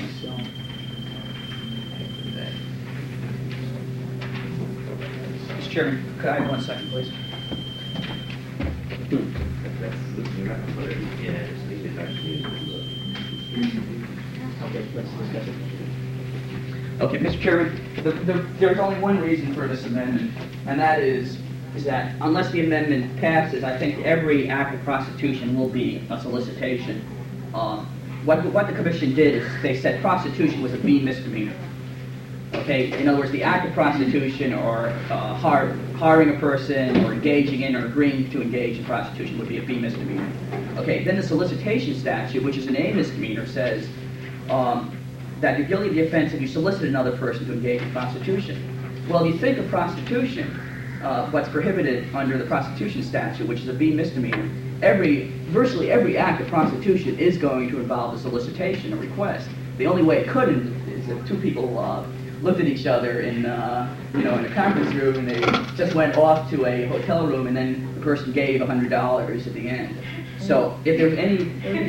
myself. Mr. Chairman, could I have 1 second, please? Okay, let's discuss it. Okay, Mr. Chairman, there's only one reason for this amendment, and that is that unless the amendment passes, I think every act of prostitution will be a solicitation. What the commission did is they said prostitution was a B misdemeanor. Okay, in other words, the act of prostitution or hiring a person or engaging in or agreeing to engage in prostitution would be a B misdemeanor. Okay, then the solicitation statute, which is an A misdemeanor, says that you're guilty of the offense if you solicit another person to engage in prostitution. Well, if you think of prostitution, what's prohibited under the prostitution statute, which is a B misdemeanor, virtually every act of prostitution is going to involve a solicitation, a request. The only way it couldn't is if two people looked at each other in a conference room and they just went off to a hotel room and then the person gave $100 at the end. So if there's any...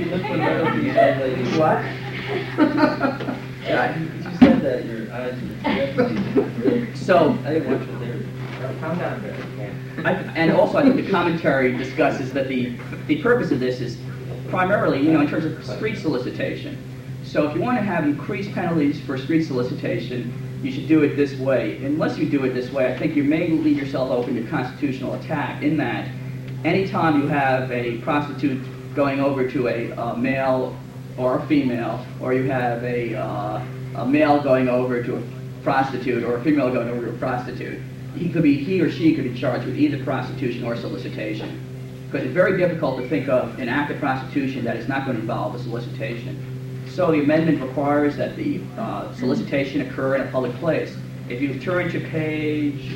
What? Yeah, you said that your eyes were... So... I didn't watch it there. Calm down there. And also I think the commentary discusses that the purpose of this is primarily, in terms of street solicitation. So if you want to have increased penalties for street solicitation, you should do it this way. Unless you do it this way, I think you may leave yourself open to constitutional attack in that anytime you have a prostitute going over to a male or a female, or you have a male going over to a prostitute or a female going over to a prostitute, he or she could be charged with either prostitution or solicitation. Because it's very difficult to think of an act of prostitution that is not going to involve a solicitation. So the amendment requires that the solicitation occur in a public place. If you turn to page...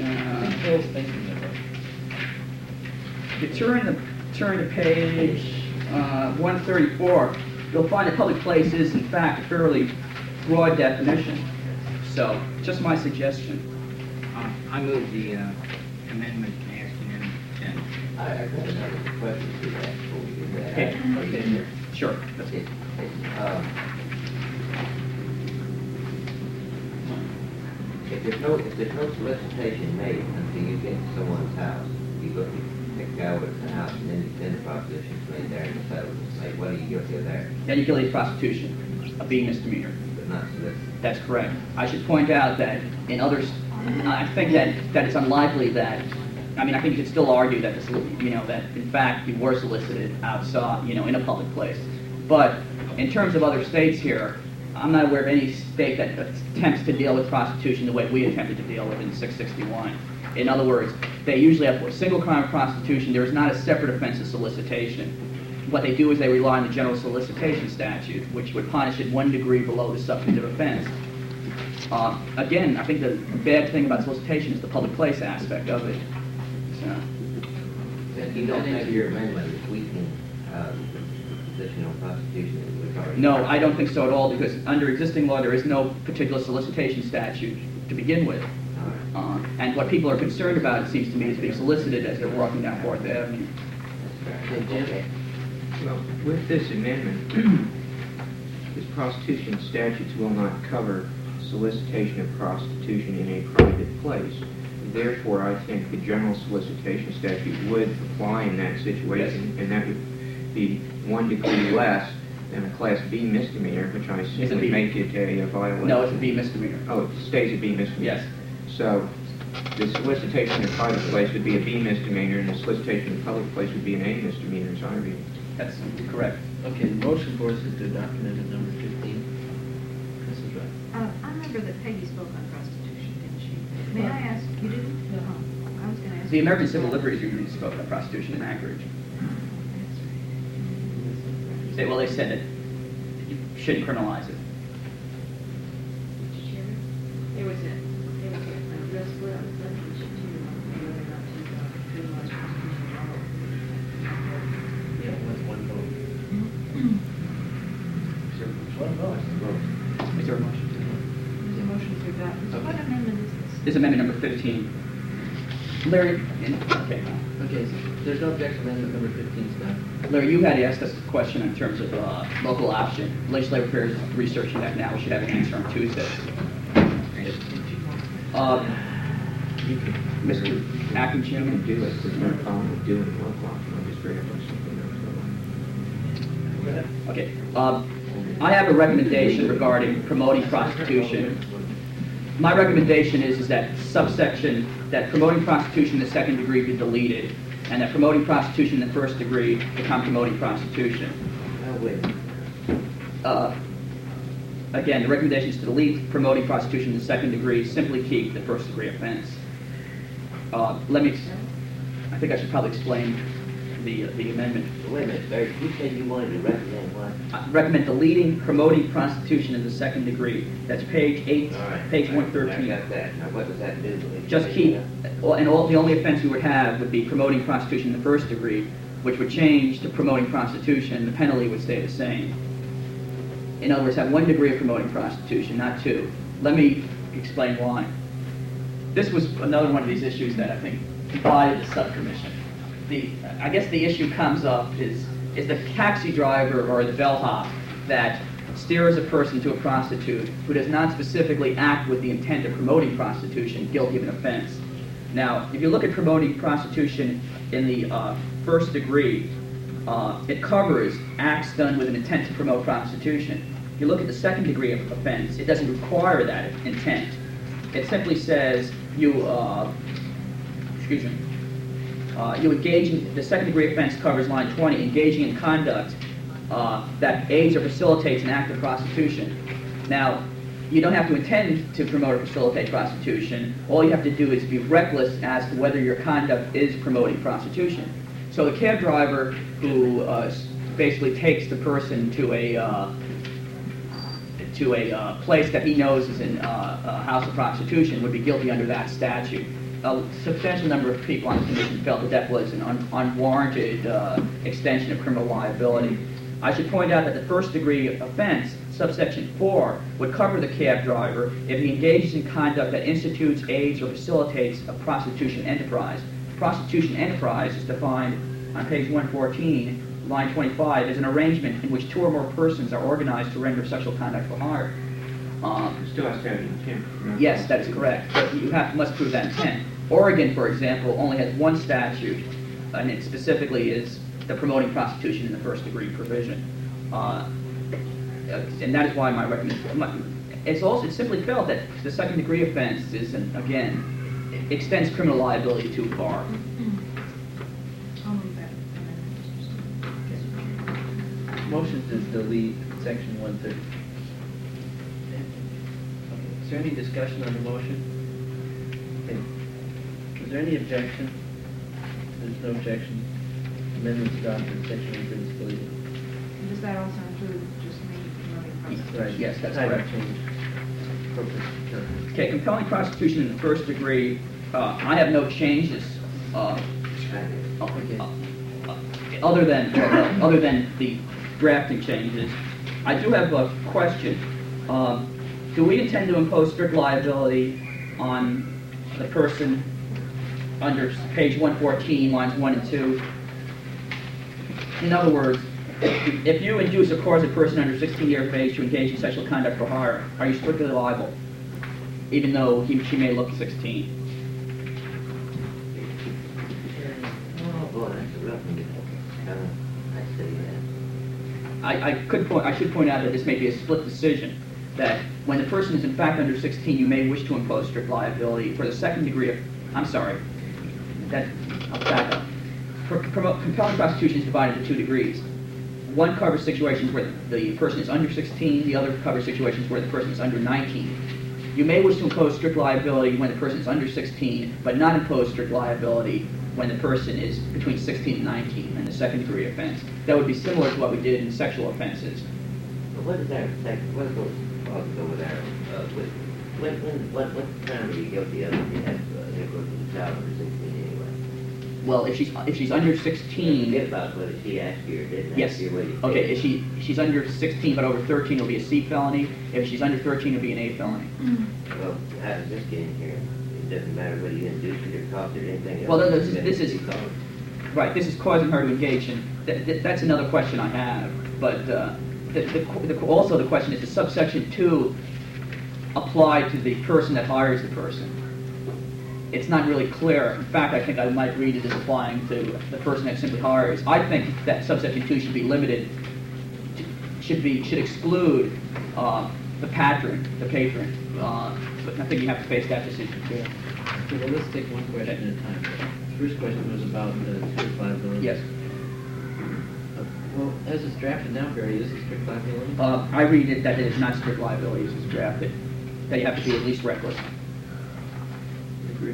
if you turn to page 134, you'll find that public place is, in fact, a fairly broad definition. So, just my suggestion. I move the amendment as amendment 10. I've got another question to that before we do that. Okay. Sure. That's it. If there's no solicitation made until you get to someone's house, you go to the guy over to the house and then the proposition's made there and the settlement's made, what are you guilty of there? Then you're guilty of prostitution, a B misdemeanor. But not solicitation. That's correct. I should point out that in others, I think that it's unlikely that, I think you could still argue that, that in fact you were solicited outside, in a public place. But in terms of other states here, I'm not aware of any state that attempts to deal with prostitution the way we attempted to deal with in 661. In other words, they usually have for a single crime of prostitution, there is not a separate offense of solicitation. What they do is they rely on the general solicitation statute, which would punish it 1 degree below the substantive offense. Again, I think the bad thing about solicitation is the public place aspect of it. So. You don't think your amendment is weakening the position on prostitution? No, I don't think so at all, because under existing law there is no particular solicitation statute to begin with. And what people are concerned about, it seems to me, is being solicited as they're walking down 4th Avenue. Well, with this amendment, this prostitution statutes will not cover solicitation of prostitution in a private place. Therefore, I think the general solicitation statute would apply in that situation, and that would be 1 degree less than a Class B misdemeanor, which I assume would make it a violation. No, it's a B misdemeanor. Oh, it stays a B misdemeanor. Yes. So the solicitation in a private place would be a B misdemeanor, and the solicitation in a public place would be an A misdemeanor, as I read it. That's correct. Okay, the motion for us is to adopt amendment number 15. Mrs. Wright. I remember that Peggy spoke on prostitution, didn't she? May I ask, you didn't? No. I was going to ask. The American Civil Liberties Union spoke about prostitution in Anchorage. Well, they said that you shouldn't criminalize it. There was a real split on the subject too, whether or not to criminalize prostitution at all. Yeah, with 1 vote. Is there One vote. a motion? There's a motion to adopt. Okay. What amendment is this? This is amendment number 15. Larry, okay. Okay, so there's no objection to amendment number 15 is done. Larry, you had asked us a question in terms of local option. Legislative Affairs is researching that now. We should have an answer on Tuesday. Mr. Acting You Chairman? can do it, there's no problem with doing local option, I'm just ready to something else. Okay. I have a recommendation regarding promoting prostitution. My recommendation is that subsection, that promoting prostitution in the second degree be deleted, and that promoting prostitution in the first degree become promoting prostitution. Oh, wait. Again, the recommendation is to delete promoting prostitution in the second degree, simply keep the first degree offense. I think I should probably explain the amendment. Wait a minute, Barry, you said you wanted to recommend what? I recommend deleting promoting prostitution in the second degree. That's page 8, All right. page I 113. got that. Now, what does that do? Just keep, the only offense we would have would be promoting prostitution in the first degree, which would change to promoting prostitution, and the penalty would stay the same. In other words, have 1 degree of promoting prostitution, not 2. Let me explain why. This was another one of these issues that I think divided the subcommission. I guess the issue comes up is the taxi driver or the bellhop that steers a person to a prostitute who does not specifically act with the intent of promoting prostitution guilty of an offense. Now, if you look at promoting prostitution in the first degree, it covers acts done with an intent to promote prostitution. If you look at the second degree of offense, it doesn't require that intent. It simply says you engage in, the second degree offense covers line 20, engaging in conduct that aids or facilitates an act of prostitution. Now, you don't have to intend to promote or facilitate prostitution. All you have to do is be reckless as to whether your conduct is promoting prostitution. So the cab driver who basically takes the person to a place that he knows is a house of prostitution would be guilty under that statute. A substantial number of people on the commission felt that that was an unwarranted extension of criminal liability. I should point out that the first degree offense, subsection 4, would cover the cab driver if he engages in conduct that institutes, aids, or facilitates a prostitution enterprise. Prostitution enterprise is defined on page 114, line 25, as an arrangement in which 2 or more persons are organized to render sexual conduct for hire. It still has to have intent. Yes, that is correct, but you must prove that intent. Oregon, for example, only has 1 statute, and it specifically is the promoting prostitution in the first degree provision. And that is why my recommendation, it's simply felt that the second degree offense is, again, it extends criminal liability too far. I'll move that amendment. Motion to delete section 130. Is there any discussion on the motion? Okay. Is there any objection? There's no objection. Amendments adopted, section 130 is deleted. And does that also include just me promoting prostitution? Right. Yes, that's Title correct. change. Purpose. Term. Okay, compelling prostitution in the first degree, I have no changes other than the drafting changes. I do have a question. Do we intend to impose strict liability on the person under page 114, lines 1 and 2? In other words, if you induce or cause a person under 16 years of age to engage in sexual conduct for hire, are you strictly liable, even though she may look 16? Oh, boy, that's a rough one. I see that. I should point out that this may be a split decision, that when the person is in fact under 16, you may wish to impose strict liability. For the second degree of, I'll back up. Compelling prostitution is divided into 2 degrees. One covers situations where the person is under 16, the other covers situations where the person is under 19. You may wish to impose strict liability when the person is under 16, but not impose strict liability when the person is between 16 and 19 in the second degree offense. That would be similar to what we did in sexual offenses. But what is our second, what goes over there, what crime are you guilty of if you have, there goes to the child under 16 anyway? Well, if she's under 16, Forget about whether she asked you or didn't yes. ask you, whether you Okay, did. if she's under 16 but over 13, it'll be a C felony. If she's under 13, it'll be an A felony. Well, how does this get in here? It doesn't matter whether you induce it or cause it or anything else. Well, no, this Then is- it's caused. Right, this is causing her to engage in, that's another question I have, but also the question is, does subsection 2 apply to the person that hires the person? It's not really clear. In fact, I think I might read it as applying to the person that simply hires. I think that subsection 2 should be limited, should exclude the patron. But I think you have to face that decision too. Okay, well, let's take one question at a time. The first question was about strict liability. Yes. Well, as it's drafted now, Barry, is it strict liability? I read it that it is not strict liability as it's drafted. That you have to be at least reckless. Agree.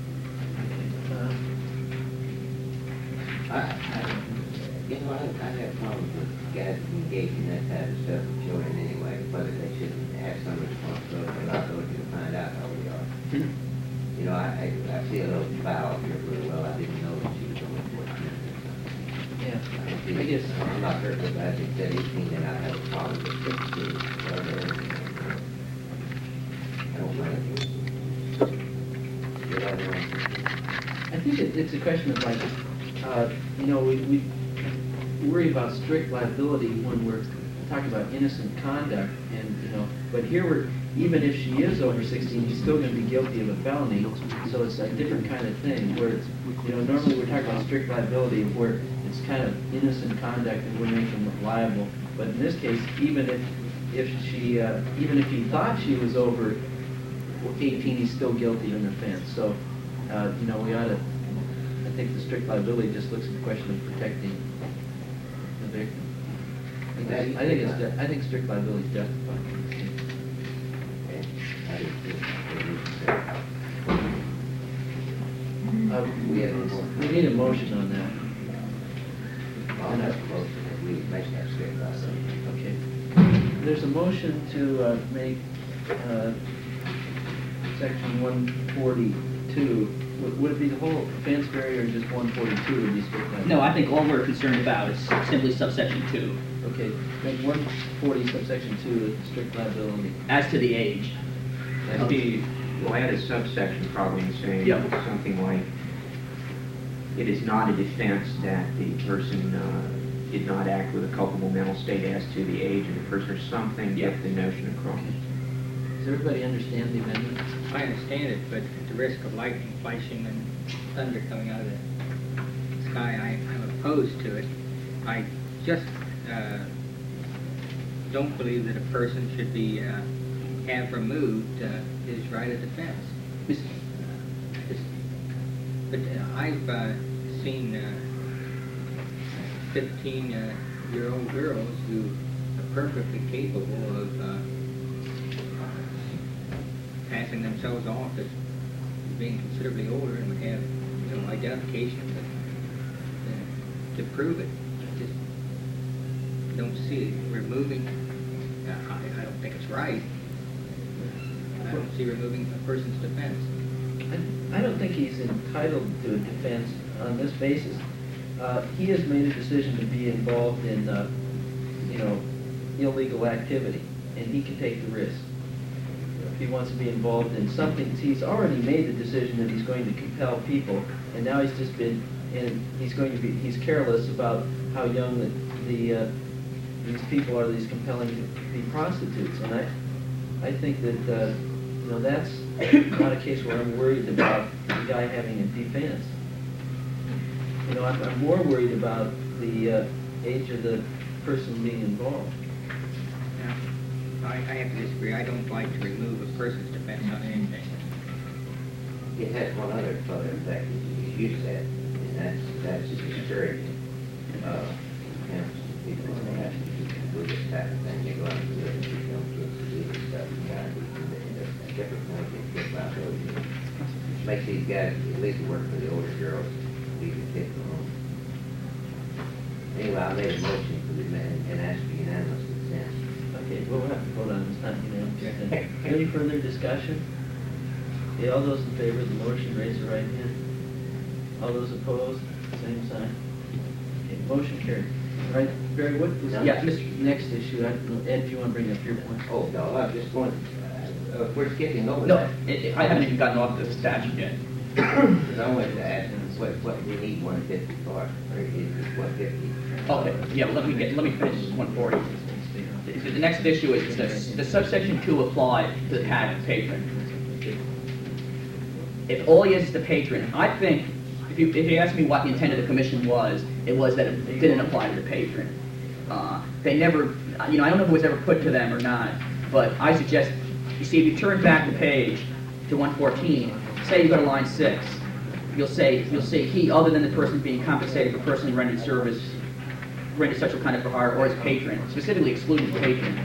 You know, I have problems with guys engaging that type of stuff with children anyway, whether they should have some responsibility or liability to find out how we are. Mm-hmm. You know, I see a little foul here really well. I didn't know that she was only 14. Yeah, I guess. I'm not sure, but I think that 18, then I have a problem with 16. I don't mind. I think it's a question of like, you know, we worry about strict liability when we're talking about innocent conduct, and you know, but here we're, even if she is over 16, she's still going to be guilty of a felony, so it's a different kind of thing, where it's, you know, normally we're talking about strict liability where it's kind of innocent conduct and we're making them liable, but in this case, even if he thought she was over 18, he's still guilty of an offense, so, you know, we ought to, I think the strict liability just looks at the question of protecting the victim. I think strict liability is justified. We need a motion on that. I'll have a motion that we make that straight liability. Okay. There's a motion to make section 142, would it be the whole offense barrier or just 142 would be strict liability? No, I think all we're concerned about is simply subsection 2, Okay, then 140 subsection 2 is strict liability. as to the age. We'll add a subsection probably and say Yep. something like, it is not a defense that the person did not act with a culpable mental state as to the age of the person or something, get the notion across. Does everybody understand the amendment? I understand it, but at the risk of lightning flashing and thunder coming out of the sky, I'm opposed to it. I just don't believe that a person should be have removed his right of defense. But I've seen 15-year-old girls who are perfectly capable of passing themselves off as being considerably older and would have, you know, identification to prove it. I just don't see it removing. I don't think it's right. I don't see removing a person's defense. I don't think he's entitled to a defense on this basis. He has made a decision to be involved in, you know, illegal activity, and he can take the risk. If he wants to be involved in something, he's already made the decision that he's going to compel people, and now he's just been, and he's careless about how young these people are that he's compelling to be prostitutes, and I think that, you know, that's not a case where I'm worried about the guy having a defense. You know, I'm more worried about the age of the person being involved. Now, I have to disagree. I don't like to remove a person's defense on anything. It has one other effect, as you said, and that's discouraging. People don't have to do this type of thing. They go out and do it, and you don't get to do this stuff. You gotta do it. It's a different point than get liability. Makes these guys at least work for the older girls, leave the kids alone. Anyway, I made a motion for the amendment and asked for unanimous consent. Okay, well, we'll have to vote on it. It's not unanimous. Any further discussion? Okay, all those in favor of the motion, raise your right hand. All those opposed, same sign. Okay, motion carried. All right, Barry, what was Yeah, the next issue? Ed, if you want to bring up your point. Oh, no, I just wanted, if we're skipping over No, that, I haven't even gotten off the statute yet. because I wanted to ask what we need 150 for, or is it 150? Okay, yeah, let me finish 140. The next issue is, the subsection 2 apply to the patron. If all he is the patron, I think, if you ask me what the intent of the commission was, it was that it didn't apply to the patron. They never, I don't know if it was ever put to them or not, but I suggest, you see, if you turn back the page to 114, say you go to line 6, you'll say he, other than the person being compensated for personally rendered service, rendered such a kind of for hire, or his patron, specifically excluding the patron.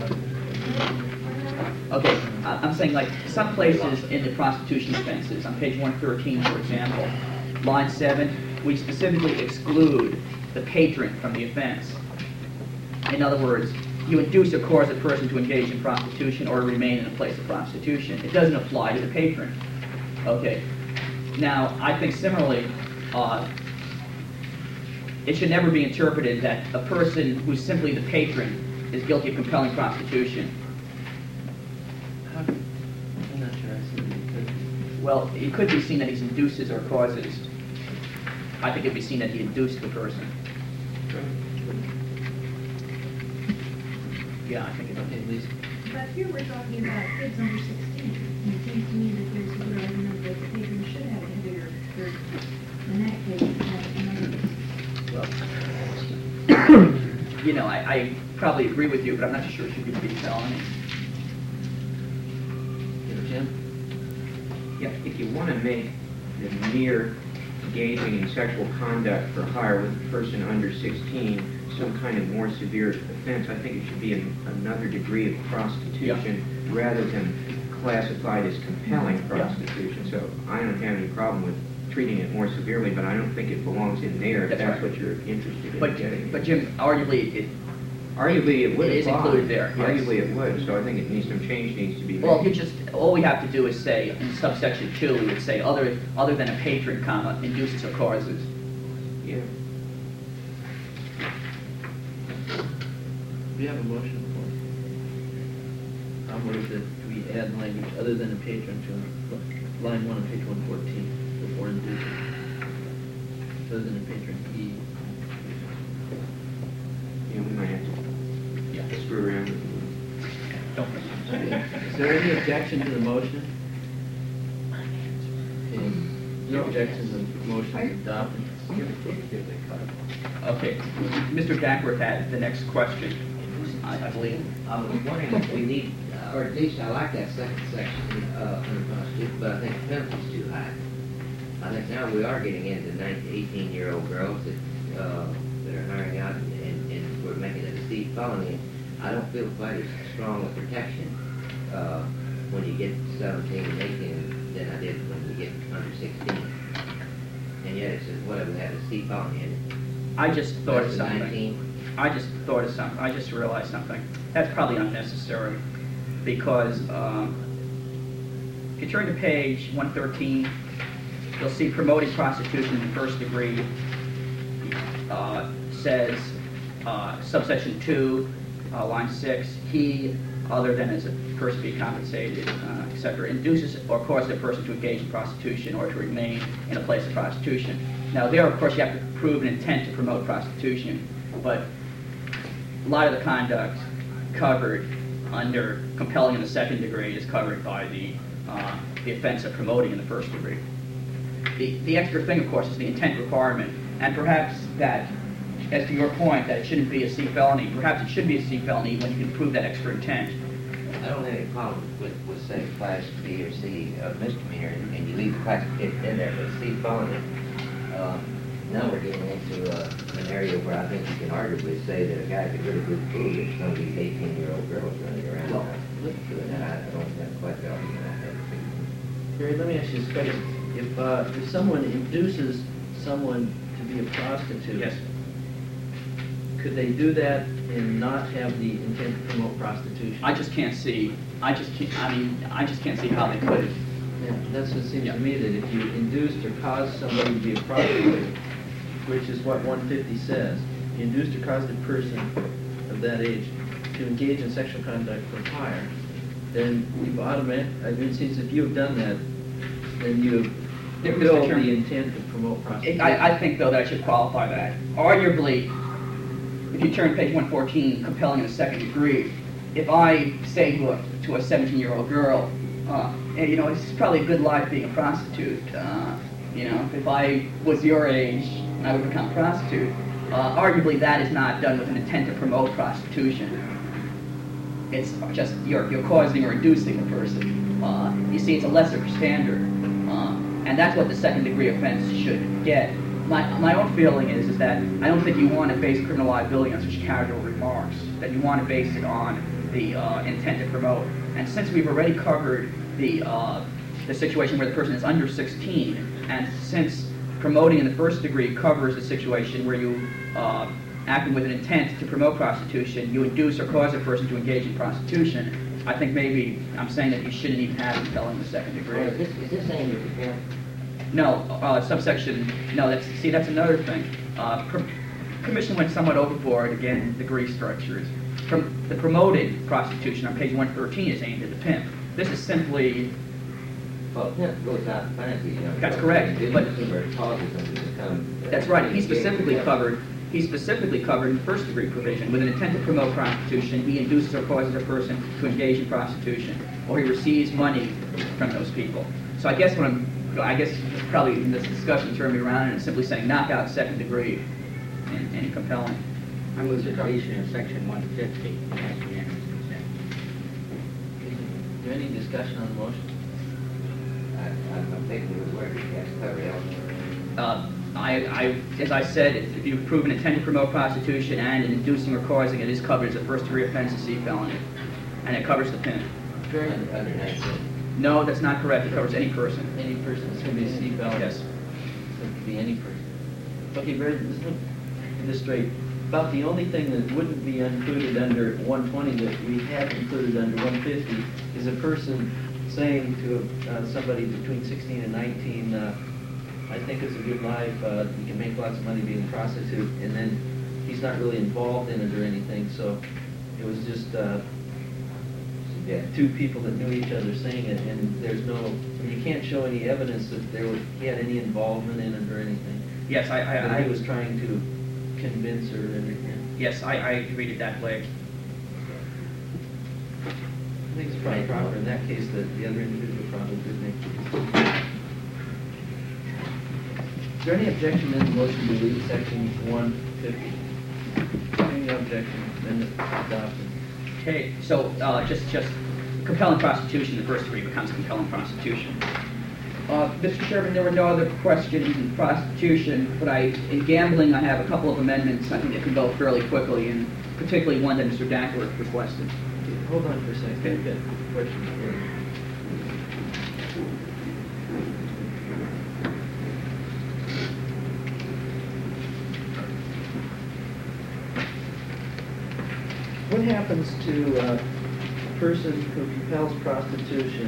Okay, I'm saying like some places in the prostitution offenses, on page 113, for example, line 7, we specifically exclude the patron from the offense. In other words, you induce or cause a person to engage in prostitution or remain in a place of prostitution. It doesn't apply to the patron. Okay. Now, I think similarly, it should never be interpreted that a person who's simply the patron is guilty of compelling prostitution. I'm not sure I see what you could. Well, it could be seen that he induces or causes. I think it'd be seen that he induced the person. Yeah, I think it Okay, Lisa. But here we're talking about kids under 16. And it seems to me that there's a good argument that the patron should have a heavier burden. In that case, Well, I probably agree with you, but I'm not sure it should be a felony. Jim? Yeah, if you want to make the mere engaging in sexual conduct for hire with a person under 16 some kind of more severe offense, I think it should be another degree of prostitution rather than classified as compelling prostitution. So I don't have any problem with treating it more severely, but I don't think it belongs in there if that's what you're interested in getting. But Jim, arguably it would is apply. included there. Yes. Arguably it would, so I think some change needs to be made. Well, all we have to do is say, in subsection 2, we would say, other than a patron, comma, induces or causes. Yeah. We have a motion for it. I'll move that we add language other than a patron to line 1 on page 114 before inducing. Other than a patron, he. Yeah, we might have to screw around with it. Don't. Is there any objection to the motion? No objection to the motion adopted. Okay. Mr. Dackworth had the next question, I believe. I was wondering if we need, or at least I like that second section under prostitution, but I think the penalty's too high. I think now we are getting into 18-year-old girls that are hiring out, and we're making it a steep felony. I don't feel quite as strong a protection when you get 17 and 18 than I did when you get under 16. And yet it's whatever we have a steep felony in it. I just thought of Versus something. 19. I just realized something. That's probably unnecessary because if you turn to page 113, you'll see promoting prostitution in the first degree says subsection 2, line 6, he, other than as a person being compensated, etc., induces or causes a person to engage in prostitution or to remain in a place of prostitution. Now there, of course, you have to prove an intent to promote prostitution, but a lot of the conduct covered under compelling in the second degree is covered by the offense of promoting in the first degree. The extra thing, of course, is the intent requirement, and perhaps that, as to your point, that it shouldn't be a C felony, perhaps it should be a C felony when you can prove that extra intent. I don't have any problem with say, class B or C misdemeanor, and you leave the classification in there, but C felony. Now we're getting into an area where I think you can arguably say that a guy could really good prove that some of these 18-year-old girls running around. Well, I don't have quite the argument I have. Barry, let me ask you this question. If someone induces someone to be a prostitute, Yes. could they do that and not have the intent to promote prostitution? I just can't see how they could. Yeah, that's what it seems Yeah. to me, that if you induced or caused somebody to be a prostitute, which is what 150 says, you induced or caused a person of that age to engage in sexual conduct for hire, then you've it seems if you've done that, then you've Yeah, Mr. fulfilled Chairman. the intent to promote prostitution. I think, though, that I should qualify that. Arguably, if you turn page 114, compelling in the second degree, if I say to a 17-year-old girl, hey, you know, it's probably a good life being a prostitute. You know, if I was your age, I would become a prostitute. Arguably, that is not done with an intent to promote prostitution. It's just you're causing or inducing the person. You see, it's a lesser standard, and that's what the second-degree offense should get. My own feeling is that I don't think you want to base criminal liability on such casual remarks. That you want to base it on the intent to promote. And since we've already covered the situation where the person is under 16, and since promoting in the first degree covers the situation where you acting with an intent to promote prostitution, you induce or cause a person to engage in prostitution, I think maybe I'm saying that you shouldn't even have compelling in the second degree. Is this saying you're comparing? No, subsection, no, that's another thing. Commission went somewhat overboard, again, degree structures. From the promoted prostitution on page 113 is aimed at the pimp. This is simply, Well, pimp goes out and finds these young That's girls. correct, It but- isn't where it causes them to become. that's right, he's specifically covered in first degree provision. With an intent to promote prostitution, he induces or causes a person to engage in prostitution, or he receives money from those people. So I guess probably in this discussion turning me around and simply saying knock out second degree and compelling. I move the deletion of section 150. That's unanimous consent. Is there any discussion on the motion? I'm thinking of where you have to cover elsewhere. As I said, if you've proven intent to promote prostitution and in inducing or causing it is covered as a first degree offense, a C felony, and it covers the pimp. Very, Under 19. No, that's not correct. It covers any person. any person, it's going to be a C felony. Yes. So it could be any person. Okay, very, let's get this straight. About the only thing that wouldn't be included under 120 that we have included under 150 is a person saying to somebody between 16 and 19, I think it's a good life, you can make lots of money being a prostitute, and then he's not really involved in it or anything, so it was just Yeah. two people that knew each other saying it, and you can't show any evidence that he had any involvement in it or anything. Yes, That he was trying to convince her and everything. Yes, I read it that way. I think it's probably proper in that case that the other individual probably did make. Is there any objection to the motion to delete section 150? Any objection, then it's adopted. Okay, so just compelling prostitution, the first degree becomes compelling prostitution. Mr. Chairman, there were no other questions in prostitution, but in gambling, I have a couple of amendments I think that can go fairly quickly, and particularly one that Mr. Dackler requested. Hold on for a second. I've got a question for you. What happens to a person who compels prostitution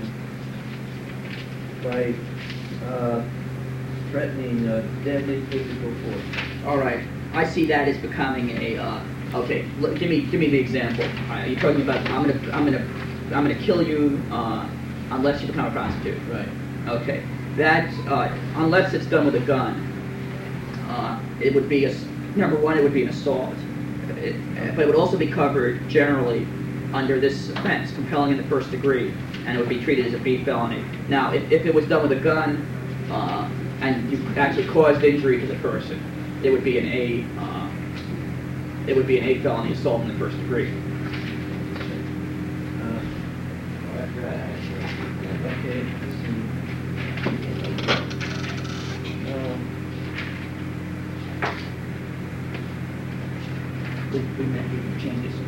by threatening deadly physical force? All right, I see that as becoming a. Okay, give me the example. You're talking about I'm gonna kill you unless you become a prostitute. Right. Okay, that unless it's done with a gun, it would be number one. It would be an assault, but it would also be covered generally under this offense, compelling in the first degree, and it would be treated as a B felony. Now, if it was done with a gun and you actually caused injury to the person, it would be an A. It would be an A felony, assault in the first degree. Okay, let's see. We may change this.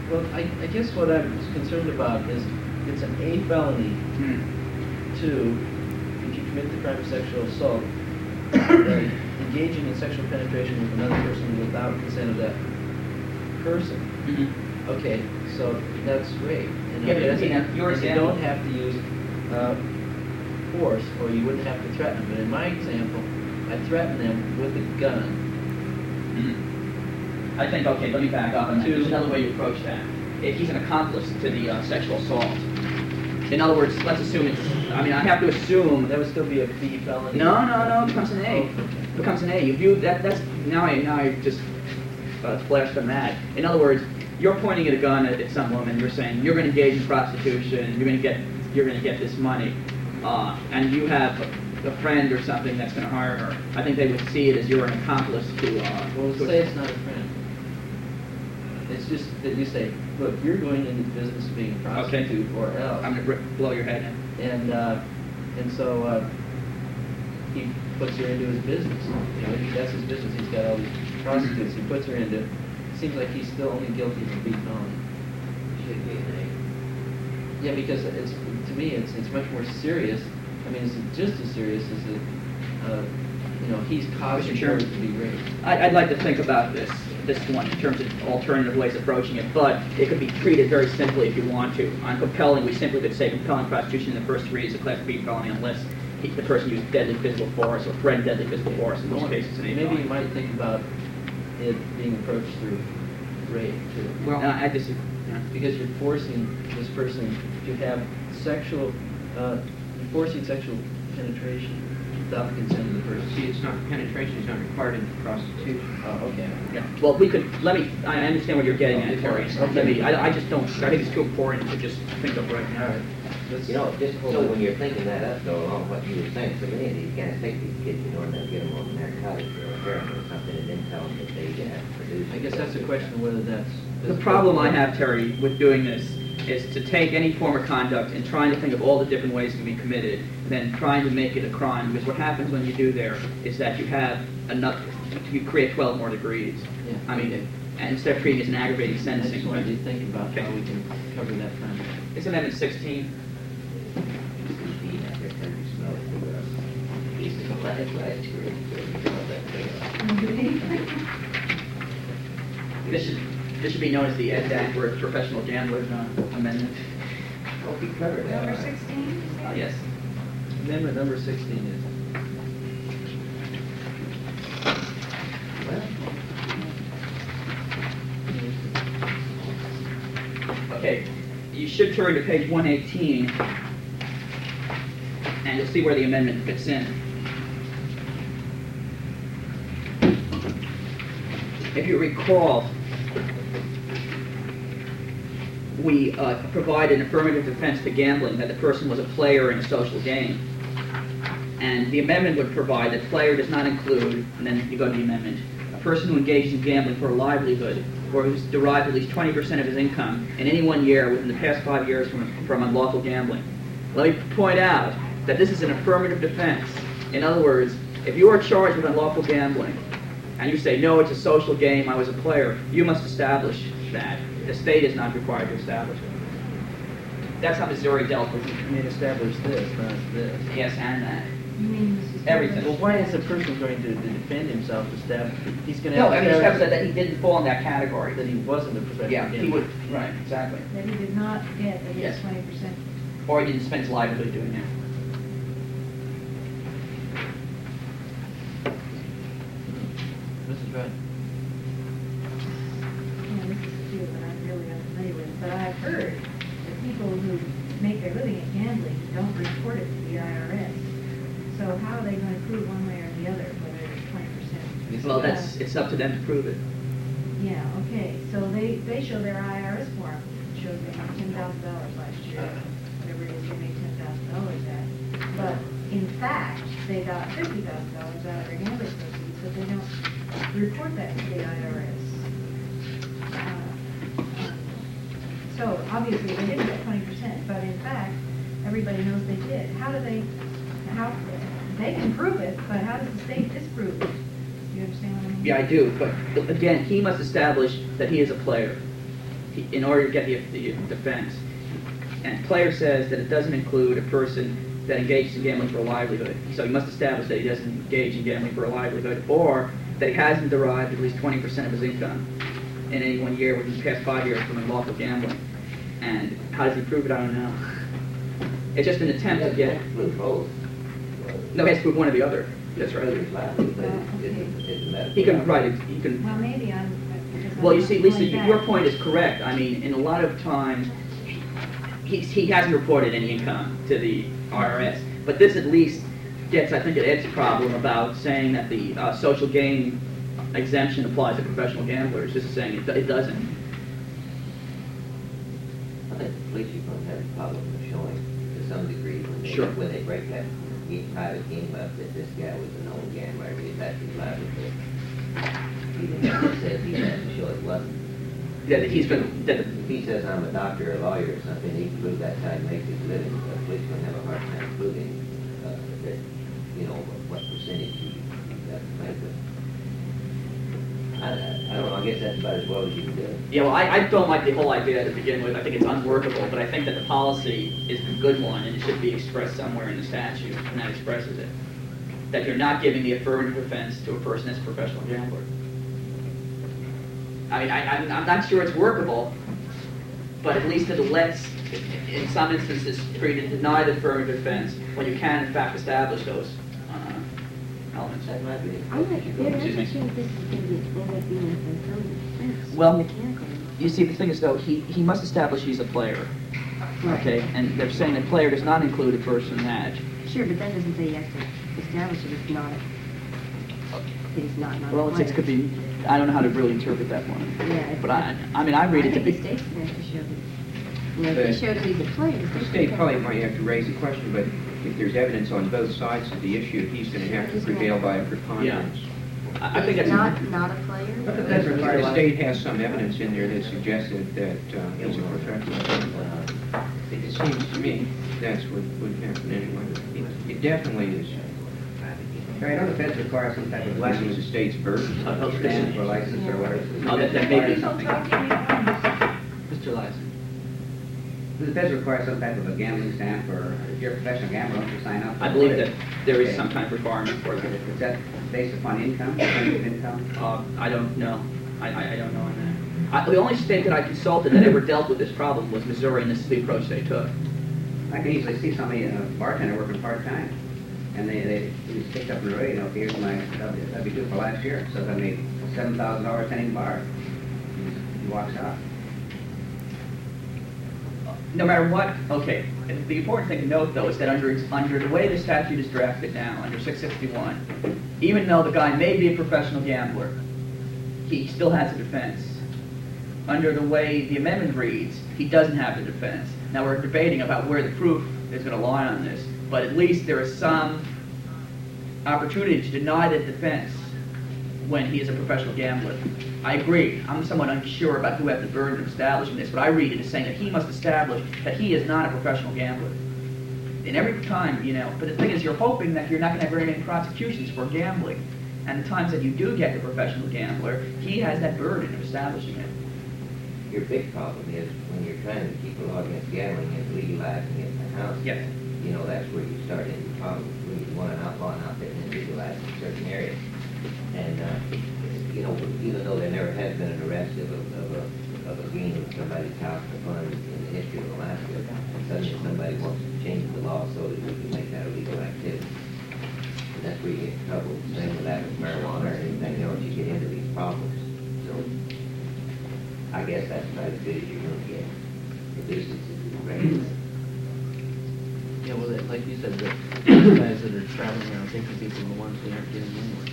Well, I guess what I'm concerned about is it's an A felony to, if you commit the crime of sexual assault, engaging in sexual penetration with another person without consent of that person. Mhm. Okay, so that's great. And Yeah, but it you know, doesn't- your and you example- don't have to use force, or you wouldn't have to threaten them. But in my example, I threaten them with a gun. Mhm. I think, okay, let me back up on that. There's another way to approach that. If he's an accomplice to the sexual assault, in other words, let's assume it's, I mean, I have to assume. That would still be a B felony. No, it becomes an A. Oh, okay. It becomes an A. You view that, now I just flashed on that. In other words, you're pointing at a gun at some woman, you're saying, you're gonna engage in prostitution, you're gonna get this money, and you have a friend or something that's gonna hire her. I think they would see it as you're an accomplice to, Well, to say it's not a friend. It's just that you say, look, you're going into the business of being a prostitute or else. I'm gonna blow your head in. And so he puts her into his business. You know, that's his business. He's got all these prostitutes. He puts her into. It seems like he's still only guilty of a B felony. Should be an Yeah, because it's to me it's much more serious. I mean, it's just as serious as he's causing Mr. her Chairman. to be raped. I'd like to think about this one in terms of alternative ways of approaching it, but it could be treated very simply if you want to. On compelling, we simply could say compelling prostitution in the first three is a class B felony unless the person used deadly physical force or threatened deadly physical force. In most cases, it's an A Maybe felony. you might think about it being approached through rape too. Well, I disagree. Because you're forcing this person to have sexual penetration without the consent of the person. See, it's not, penetration is not required in prostitution. Oh, okay. Yeah. Well, I understand what you're getting at, Terry. Okay. I just don't, I think it's too important to just think of right now. All right. Let's- You know, just so when you're thinking that up, though, along what you were saying, so many of these guys take these kids, you know, and they'll get them on narcotics or heroin or something, and then tell them that they produce. I guess that's a question of whether that's. The problem I have, Terry, with doing this is to take any form of conduct and trying to think of all the different ways it can be committed, and then trying to make it a crime. Because what happens when you do there is that you have enough, you create 12 more degrees. Yeah. I mean, and instead of treating it as an aggravating I sentencing. just wanted you to think about Okay. how we can cover that crime. It's Amendment 16. This should be known as the Ed Danforth Professional Gambler Amendment. Hope you covered that. Number 16? Yes. Amendment number 16 is. Okay, you should turn to page 118, and you'll see where the amendment fits in. If you recall, we provide an affirmative defense to gambling that the person was a player in a social game. And the amendment would provide that player does not include, and then you go to the amendment, a person who engages in gambling for a livelihood or who's derived at least 20% of his income in any 1 year within the past 5 years from unlawful gambling. Let me point out that this is an affirmative defense. In other words, if you are charged with unlawful gambling and you say, no, it's a social game, I was a player, you must establish that. The state is not required to establish it. That's how Missouri dealt with it. I mean, establish this, not this. Yes, and that. You mean this is... Everything. Well, why is a person going to defend himself? He's going to No, have I mean, establish that he didn't fall in that category. that he wasn't a professional Yeah, he gambler. would, right, exactly. That he did not get at Yes. least 20%. Or he didn't spend his livelihood doing it. Mrs. Wright. Yeah, this is a field that I'm really unfamiliar with, but I've heard that people who make their living at gambling don't report it to the IRS. So how are they going to prove one way or the other whether it's 20%? Well, it's up to them to prove it. Yeah, okay, so they show their IRS form, it shows they made $10,000 last year, whatever it is they made $10,000 at. But in fact, they got $50,000 out of their gambling proceeds, but they don't report that to the IRS. So obviously, they didn't get 20%, but in fact, everybody knows they did. They can prove it, but how does the state disprove it? Do you understand what I mean? Yeah, I do, but again, he must establish that he is a player. in order to get the defense. And Player says that it doesn't include a person that engages in gambling for a livelihood. So he must establish that he doesn't engage in gambling for a livelihood, or that he hasn't derived at least 20% of his income in any 1 year within the past 5 years from unlawful gambling. And how does he prove it? I don't know. It's just an attempt to get... Prove both. No, he has to prove one or the other. That's right. He can write it. He can. Well, maybe I'm. because Well, you I'm see, not Lisa, going back. your point is correct. I mean, in a lot of times, he hasn't reported any income to the IRS. But this at least gets, I think, at Ed's problem about saying that the social gain exemption applies to professional gamblers. This is saying it doesn't. I think the police are going to have a problem with showing to some degree Sure. when they break that private game up that this guy was a known gambler, that's his livelihood. Even if he says he has to show it wasn't. Yeah, that he's been. That If he says I'm a doctor or a lawyer or something, he can prove that guy makes his living. The police going to have a hard time proving that, what percentage he got to make of. I don't know, I guess that's about as well as you can do it. Yeah, well, I don't like the whole idea to begin with. I think it's unworkable, but I think that the policy is the good one, and it should be expressed somewhere in the statute, and that expresses it. That you're not giving the affirmative defense to a person that's a professional gambler. I mean, I'm not sure it's workable, but at least it lets, in some instances, for you to deny the affirmative defense when you can, in fact, establish those elements. That might be. I'm not, they're not Excuse me. sure if this is going to end up being a permanent fence. Well, Mechanical. You see, the thing is, though, he must establish he's a player, Right. okay? And they're saying that player does not include a person that. Sure, but that doesn't say you have to establish it if not, that he's not a Well, player. it could be, I don't know how to really interpret that one. Yeah. But I mean, I read it to I be. think the state's going to have to show that, if The- he shows he's a player, The state probably might have to raise the question, but if there's evidence on both sides of the issue, he's going to have to prevail by a preponderance. I think He's that's. not a player? The state has some evidence in there that suggested that he's a professional gambler. It seems to me that's what would happen anyway. It definitely is. Right, don't the feds require some type of Lessens the license, state's burden. stamp or license or whatever? Oh, that may be something. Mr. Lyson. Do the feds require some type of a gambling stamp, or if you're a professional gambler, don't you sign up? I believe that there is some kind of requirement for that. Is that based upon income, percentage of income? I don't know. I don't know on that. The only state that I consulted that ever dealt with this problem was Missouri, and this is the approach they took. I can easily see somebody, a bartender working part-time, and they just picked up the radio, okay, here's my W-2 for last year, so I made $7,000 attending bar. He walks out. No matter what, okay, the important thing to note, though, is that under the way the statute is drafted now, under 661, even though the guy may be a professional gambler, he still has a defense. Under the way the amendment reads, he doesn't have the defense. Now, we're debating about where the proof is going to lie on this, but at least there is some opportunity to deny the defense when he is a professional gambler. I agree. I'm somewhat unsure about who has the burden of establishing this, but I read it as saying that he must establish that he is not a professional gambler. And every time, but the thing is, you're hoping that you're not going to have very many prosecutions for gambling. And the times that you do get the professional gambler, he has that burden of establishing it. Your big problem is when you're trying to keep a law against gambling and legalizing it in the house. Yes. That's where you start into problems, when you want to outlaw and outfit and legalize in certain areas. And, even though there never has been an arrest of a gain in somebody's house for fun in the history of Alaska, suddenly somebody wants to change the law so that we can make that a legal activity. And that's where you get in trouble. Same with that with marijuana or anything else, you get into these problems. So I guess that's about as good as you're going to get. At least it's regular. Yeah, well, like you said, the guys that are traveling around taking people are the ones that aren't getting anywhere.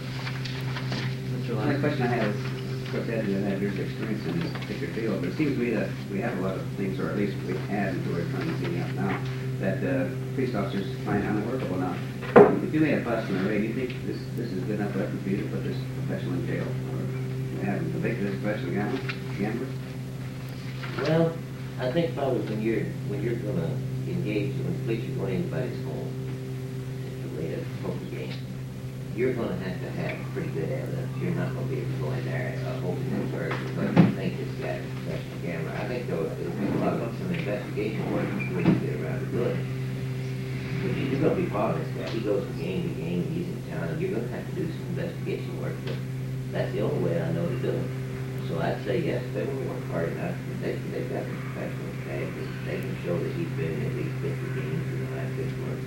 Mr. My Lyson. question I have is, of course, Ed, you have years of experience in this particular field, but it seems to me that we have a lot of things, or at least we had until we're trying to see out now, that police officers find unworkable now. If you made a bust on the raid, do you think this is good enough weapon for you to put this professional in jail, or have him convicted as a professional gambler? Well, I think probably when you're gonna engage, when the police are going into anybody's home to rate a poker game, you're gonna have to have pretty good evidence. You're not gonna be able to go in there hoping that person because you think this guy's a professional investigation work before you get around to doing it. But you're gonna be following this guy. He goes from game to game, he's in town, and you're gonna have to do some investigation work, but that's the only way I know to do it. So I'd say, yes, they will work hard enough. They've got a professional tag, they can show that he's been in at least 50 games in the last 6 months.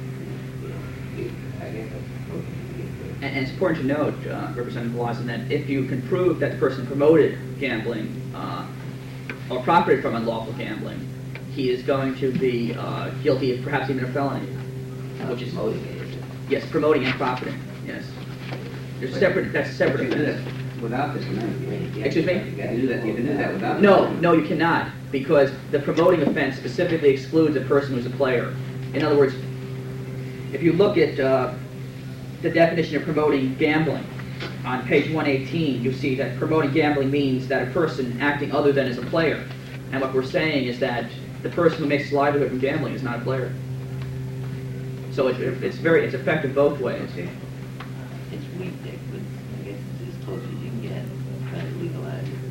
I guess that's the approach you get to it. And it's important to note, Representative Lawson, that if you can prove that the person promoted gambling or profited from unlawful gambling, he is going to be guilty of perhaps even a felony, which is Promoting it, isn't it? yes, promoting and profiting. Yes, there's separate. That's a separate. You can do offense. that without this amendment. Excuse me? You can do that, you can do that without. No, you cannot, because the promoting offense specifically excludes a person who's a player. In other words, if you look at the definition of promoting gambling on page 118, you see that promoting gambling means that a person acting other than as a player. And what we're saying is that the person who makes his livelihood from gambling is not a player. So it's effective both ways. It's weak, Dick, but I guess it's as close as you can get, trying to legalize it.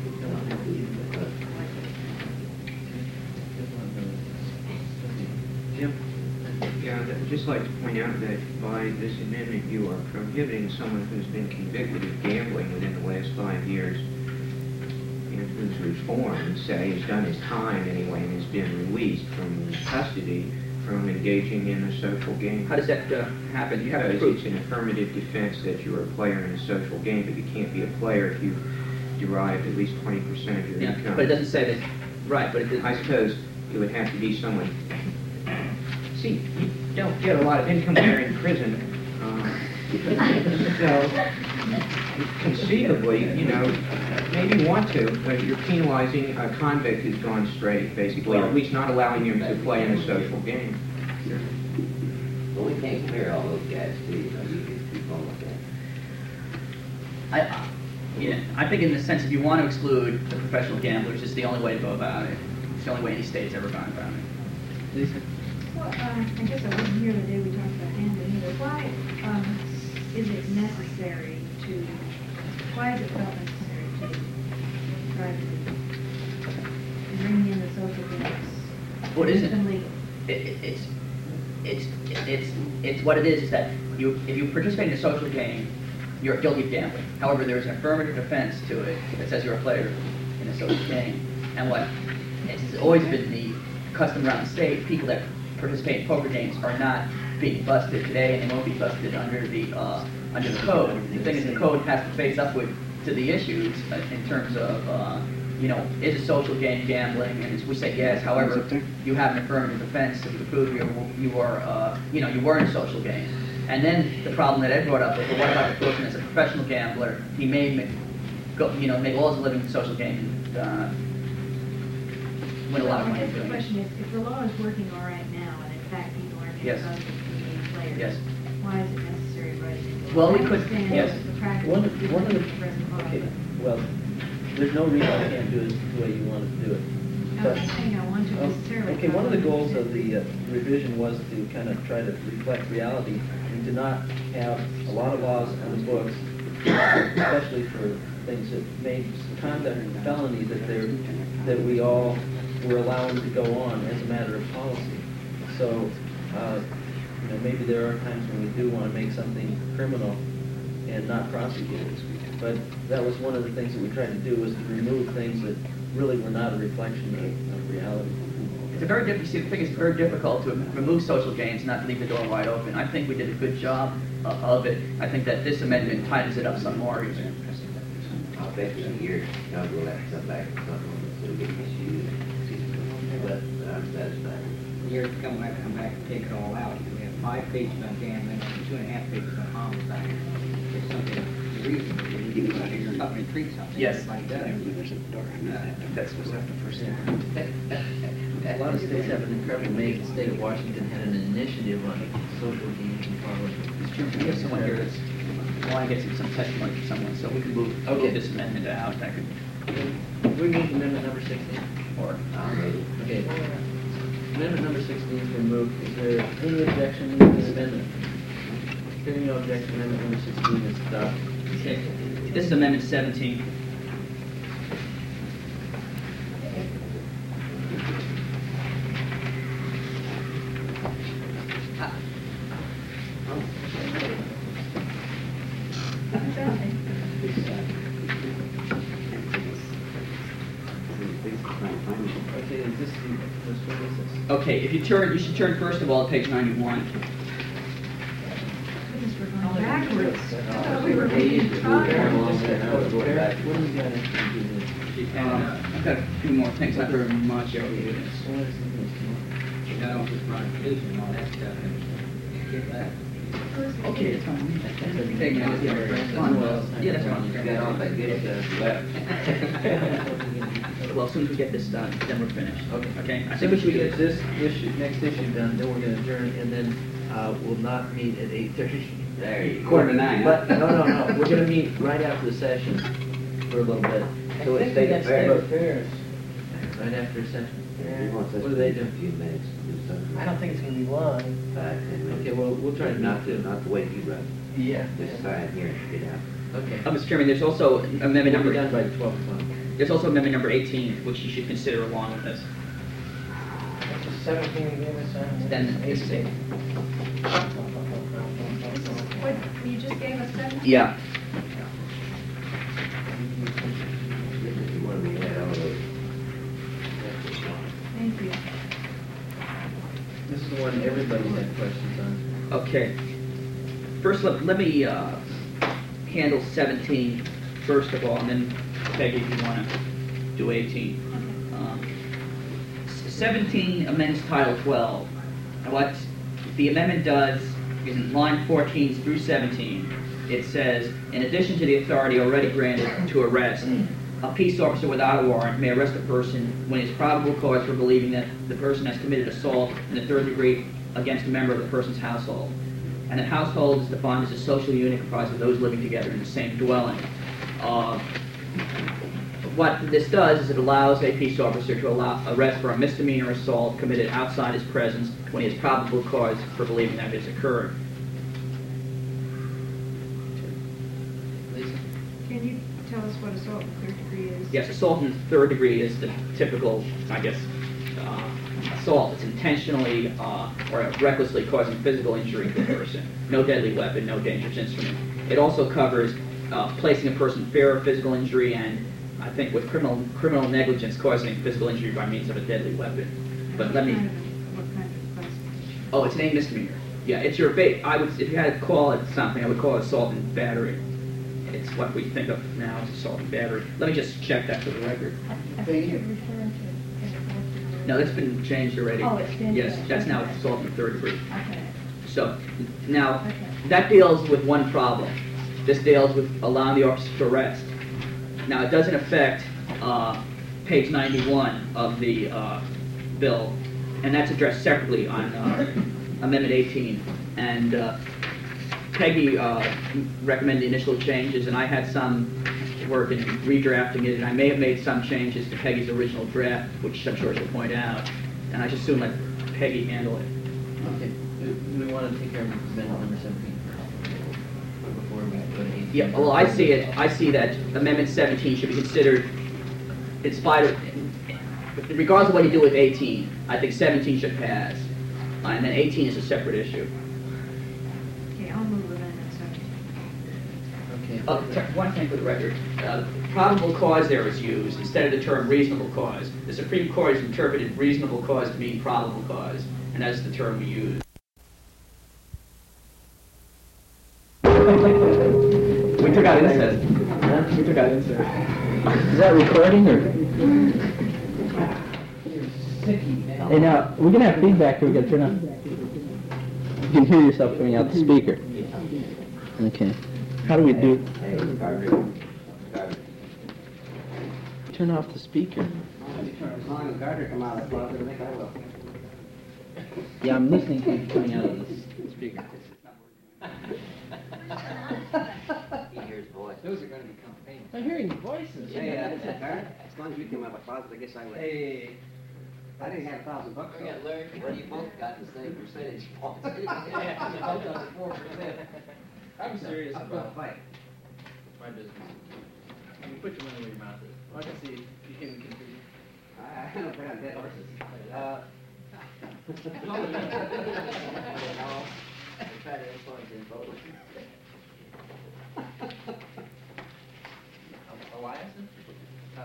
Jim? Yeah, I'd just like to point out that by this amendment, you are prohibiting someone who's been convicted of gambling within the last 5 years and who's reformed, say, has done his time anyway, and has been released from custody from engaging in a social game. How does that happen? You have to Because prove. it's an affirmative defense that you're a player in a social game, but you can't be a player if you've derived at least 20% of your Yeah, income. but it doesn't say that. Right, but it doesn't. I suppose it would have to be someone. See, you don't get a lot of income there in prison. So, conceivably, maybe you want to, but you're penalizing a convict who's gone straight, basically, or at least not allowing him to play in a social game. But we can't compare all those guys to, you can keep on with that. I think in the sense if you want to exclude the professional gamblers, it's the only way to go about it. It's the only way any state's ever gone about it. Lisa? Well, I guess I wasn't here the day we talked about gambling either. Why is it necessary why is it felt necessary to try to bring in the social games? What is it? Even legal? It's what it is that if you participate in a social game, you're guilty of gambling. However, there's an affirmative defense to it that says you're a player in a social game. And what it has always been the custom around the state, people that participate in poker games are not being busted today, and they won't be busted under the code. The thing is, the code has to face up to the issues in terms of is a social game gambling, and we say yes. However, you have an affirmative defense to prove you are you were in a social game. And then the problem that Ed brought up was, well, what about the person that's a professional gambler? He may make all his living in a social game and win a lot of Well, money. I guess the question is, if the law is working all right now, and in fact people aren't Yes. getting busted for being players, Yes. why is it necessary to write it into Well, law? we I could- understand yes. the practical One of the, present law, okay, but- well, there's no reason I can't do it the way you want to do it. I'm But- not saying I want to necessarily. Okay, one of the goals of the revision was to kind of try to reflect reality and to not have a lot of laws on the books, especially for things that made conduct felony that we all were allowing to go on as a matter of policy. So, maybe there are times when we do want to make something criminal and not prosecute it. But that was one of the things that we tried to do, was to remove things that really were not a reflection of reality. It's a very difficult. See, the thing is, it's very difficult to remove social games, and not to leave the door wide open. I think we did a good job of it. I think that this amendment tightens it up some more. Even. I'll bet you in a year, we'll have to come back with something that's a big issue. But I'm satisfied. Years to come, we'll have to come back and take it all out. We have 5 pages on gambling and 2.5 pages on homicide. It's something reasonable. We do something to treat something. Yes. Everybody does. That's what's after first. A lot of states have an incredible Maine. The state of Washington had an initiative on social games and following. We have someone here that's want to get some testimony from someone, so we can move this amendment out. I could, We need amendment number 16. or Okay. Amendment number 16 has been moved. Is there any objection to this amendment? Hearing no objection, amendment number 16 is adopted. okay. This is Amendment 17. Okay, is this, what is this? Okay, if you turn, you should turn first of all to page 91. Goodness, we're going backwards. I thought we were Hey, you being should move down tried. along there, now we're going back. What do we got after we do this? I've got a few more things, not very much. What is this? You got all this modification and all that stuff, and get that. Okay, it's fine. That's okay. That's fine. Yeah, that's You fine. got all that good stuff left. Well, as soon as we get this done, then we're finished. Okay. Okay? I As think soon we as should we get get this issue, next issue done, then we're gonna adjourn, and then, we'll not meet at 8:30. There you go. 8:45, huh? But, no, we're gonna meet right after the session for a little bit. So it's state affairs. Right after the session. He wants us What to do they take do? a few minutes to do something. I don't think it's gonna be long. 5, 10 minutes. Okay, well, we'll try to Not meet to, too. not the way you run. Yeah. Just sign here and get out. Okay. Mr. Chairman, there's also amendment We'll be number, done by 12 o'clock. there's also amendment number 18, which you should consider along with this. 17 again, Then it's the same. What, you just gave us 7? Yeah. If you want to be had all those. Thank you. This is the one everybody had questions on. Okay. First, let me handle 17 first of all, and then Peggy, if you want to do 18. 17 amends Title 12. And what the amendment does is in line 14 through 17, it says, in addition to the authority already granted to arrest, a peace officer without a warrant may arrest a person when it is probable cause for believing that the person has committed assault in the third degree against a member of the person's household. And the household is defined as a social unit comprised of those living together in the same dwelling. What this does is it allows a peace officer to arrest for a misdemeanor assault committed outside his presence when he has probable cause for believing that it has occurred. Lisa? Can you tell us what assault in third degree is? Yes, assault in the third degree is the typical, I guess, assault. It's intentionally or recklessly causing physical injury to a person. No deadly weapon, no dangerous instrument. It also covers placing a person in fear of physical injury and, I think, with criminal negligence, causing physical injury by means of a deadly weapon. But let me. What kind of classification? Oh, it's an A misdemeanor. Yeah, it's your I would, if you had to call it something, I would call it assault and battery. It's what we think of now as assault and battery. Let me just check that for the record. I think you're referring to fourth degree. No, it's been changed already. Oh, it's been Yes, changed. that's now Okay. assault in the third degree. Okay. So, now, Okay. that deals with one problem. This deals with allowing the officer to arrest. Now, it doesn't affect page 91 of the bill, and that's addressed separately on Amendment 18. And Peggy recommended the initial changes, and I had some work in redrafting it, and I may have made some changes to Peggy's original draft, which I'm sure she'll point out, and I should soon let Peggy handle it. Okay. Do we want to take care of amendment number 17 before we go to 18? Yeah, well, I see that Amendment 17 should be considered in spite of, regardless of what you do with 18, I think 17 should pass. And then 18 is a separate issue. Okay, I'll move amendment 17. Okay. One thing for the record, probable cause there is used instead of the term reasonable cause. The Supreme Court has interpreted reasonable cause to mean probable cause, and that's the term we use. We took out incest. We took out incest. Is that recording or? Hey, now, we're gonna have feedback here. We gotta turn on. You can hear yourself coming out the speaker. Okay. How do we do? Hey, Carter. Turn off the speaker. As long as Carter come out of the closet, I think I will. Yeah, I'm listening to you coming out of the speaker. He hears voice. Those are gonna become famous. I'm hearing voices. Hey, Carter, as long as you come out of the closet, I guess I will. Hey. I didn't have $1,000 bucks. We got Larry, you both got the same percentage. I'm serious I'm gonna about fight. my business. You put your money where your mouth is. I can see if you can contribute. I don't play on dead horses. Try to influence him both.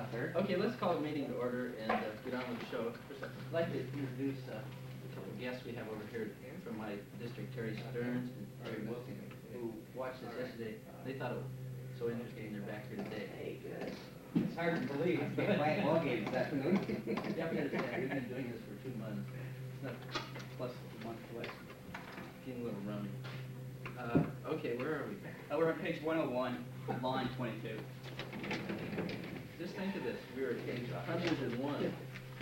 Okay, let's call the meeting to order and get on with the show. First, I'd like to introduce a couple of guests we have over here from my district, Terry Stearns and Terry Wilson, who watched this yesterday. They thought it was so interesting, they're back here today. Hey, good. It's hard to believe. Playing ball games this afternoon. You have to understand, we've been doing this for 2 months. It's not plus a month less. Getting a little rummy. Okay, where are we? We're on page 101, line 22. Just think of this, we're at page 101.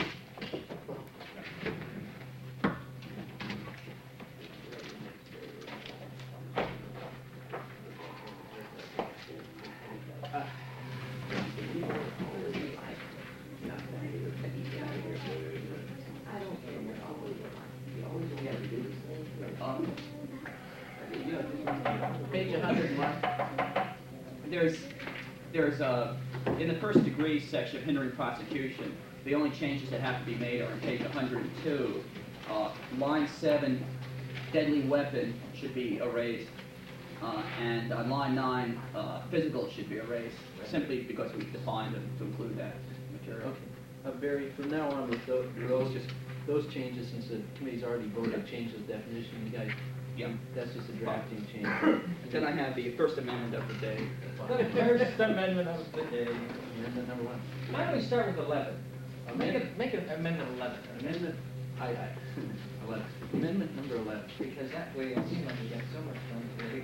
Page 101. There's in the first degree section of hindering prosecution, the only changes that have to be made are on page 102. Line 7, deadly weapon should be erased. And on line 9, physical should be erased, simply because we've defined them to include that material. Okay. Barry, from now on with those changes, since the committee's already voted, change the definition, you guys, Yeah. that's just a drafting change. And then I have the First Amendment of the day. First Amendment of the day. Amendment number 1. Why don't we start with 11? Make an amendment 11. Amendment, aye. 11. Amendment number 11. Because that way it seems like we got so much fun today.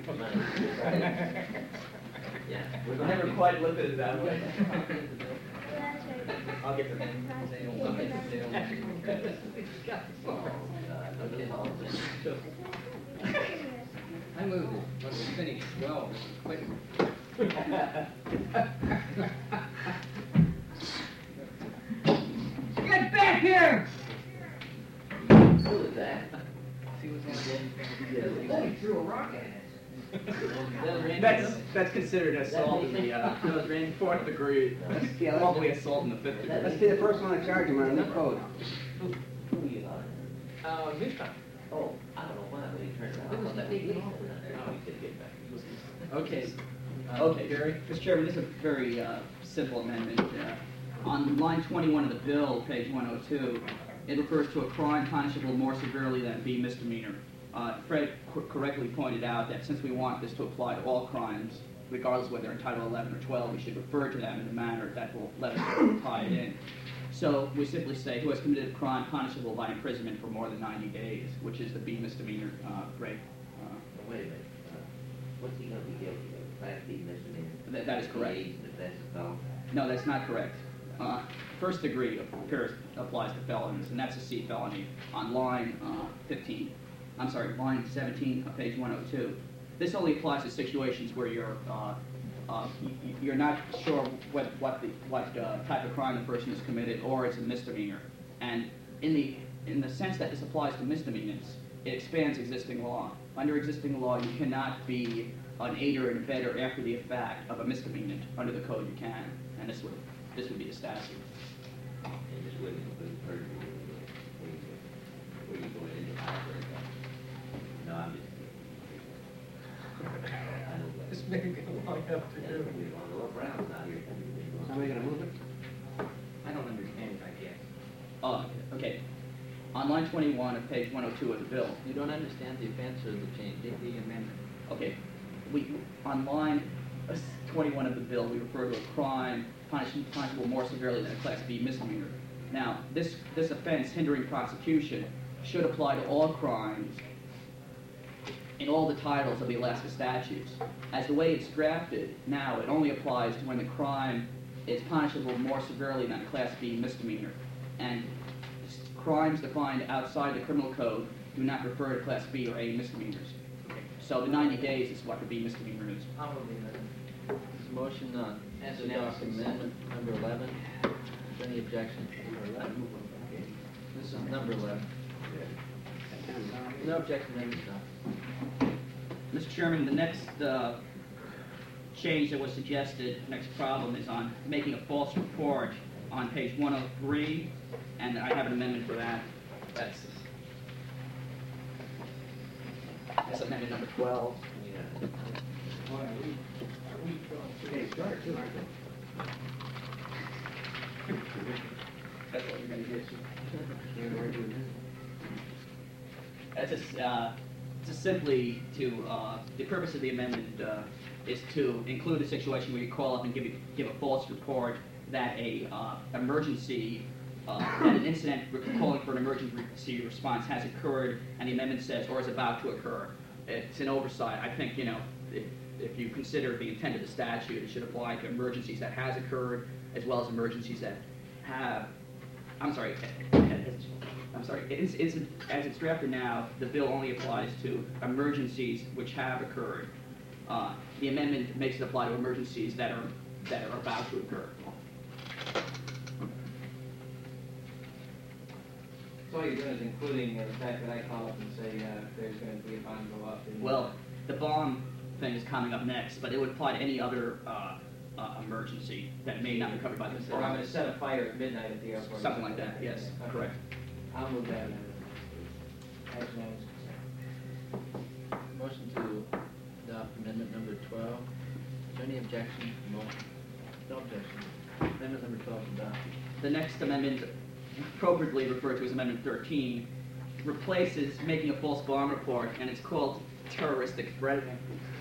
Yeah. We're never quite looked at it that way. That's right. I'll get the name. They don't want it, they don't want it. I moved it, but we finished 12, this is quick. Get back here! Who is that? See what's on Oh, he threw a rock at us. That's considered assault in the fourth degree. Yeah, Probably assault in the fifth degree. Let's be the first one to charge him on a new code. Who are you on? Newspaper. Oh, I don't know why, but he turned around. It was that big. Oh, he said get back. Okay. Okay, Gary? Mr. Chairman, this is a very simple amendment. On line 21 of the bill, page 102, it refers to a crime punishable more severely than B misdemeanor. Fred correctly pointed out that since we want this to apply to all crimes, regardless of whether they're in Title 11 or 12, we should refer to them in a manner that will let us tie it in. So we simply say, who has committed a crime punishable by imprisonment for more than 90 days, which is the B misdemeanor rape. Wait a minute. What's he gonna be guilty of? Class B misdemeanor? That is correct. That's a felon. No, that's not correct. First degree applies to felons, and that's a C felony on line 15. I'm sorry, line 17 of page 102. This only applies to situations where you're not sure what type of crime the person has committed, or it's a misdemeanor. And in the sense that this applies to misdemeanors, it expands existing law. Under existing law, you cannot be an aider and abettor after the fact of a misdemeanor. Under the code, you can, and this would be the statute. And this wouldn't include perjury. Where you going into library? No, I'm just kidding. I know that. This may be a long Yeah, afternoon. we're on the low Brown's not here. Somebody gonna move it? I don't understand it, I guess. Okay. On line 21 of page 102 of the bill, You don't understand the offense or the change? The amendment. okay, on line 21 of the bill, we refer to a crime punishable more severely than a Class B misdemeanor. Now, this offense, hindering prosecution, should apply to all crimes in all the titles of the Alaska statutes. As the way it's drafted now, it only applies to when the crime is punishable more severely than a Class B misdemeanor. And crimes defined outside the criminal code do not refer to Class B or A misdemeanors. So the 90 days is what the B misdemeanor is. I'll move the amendment. This motion to adopt amendment number 11. Is there any objection? This is number 11. No objection, then it's done. Mr. Chairman, the next change that was suggested, next problem, is on making a false report on page 103, and I have an amendment for that. That's amendment number 12. Okay, start too, aren't they? it's just simply to, the purpose of the amendment is to include a situation where you call up and give a false report that emergency, that an incident calling for an emergency response has occurred, and the amendment says, or is about to occur. It's an oversight. I think, if you consider the intent of the statute, it should apply to emergencies that has occurred, as well as emergencies that have, as it's drafted now, the bill only applies to emergencies which have occurred. The amendment makes it apply to emergencies that are about to occur. So all you're doing is including the fact that I call up and say there's going to be a bomb go up. Well, the bomb thing is coming up next, but it would apply to any other emergency that may not be covered by this. So I'm going to set a fire at midnight at the airport. Something like that, yes, Okay. correct. I'll move that amendment. As known. Motion to adopt amendment number 12. Is there any objection to the motion? No objection. Amendment number 12 is adopted. The next amendment, appropriately referred to as Amendment 13, replaces making a false bomb report, and it's called terroristic threatening.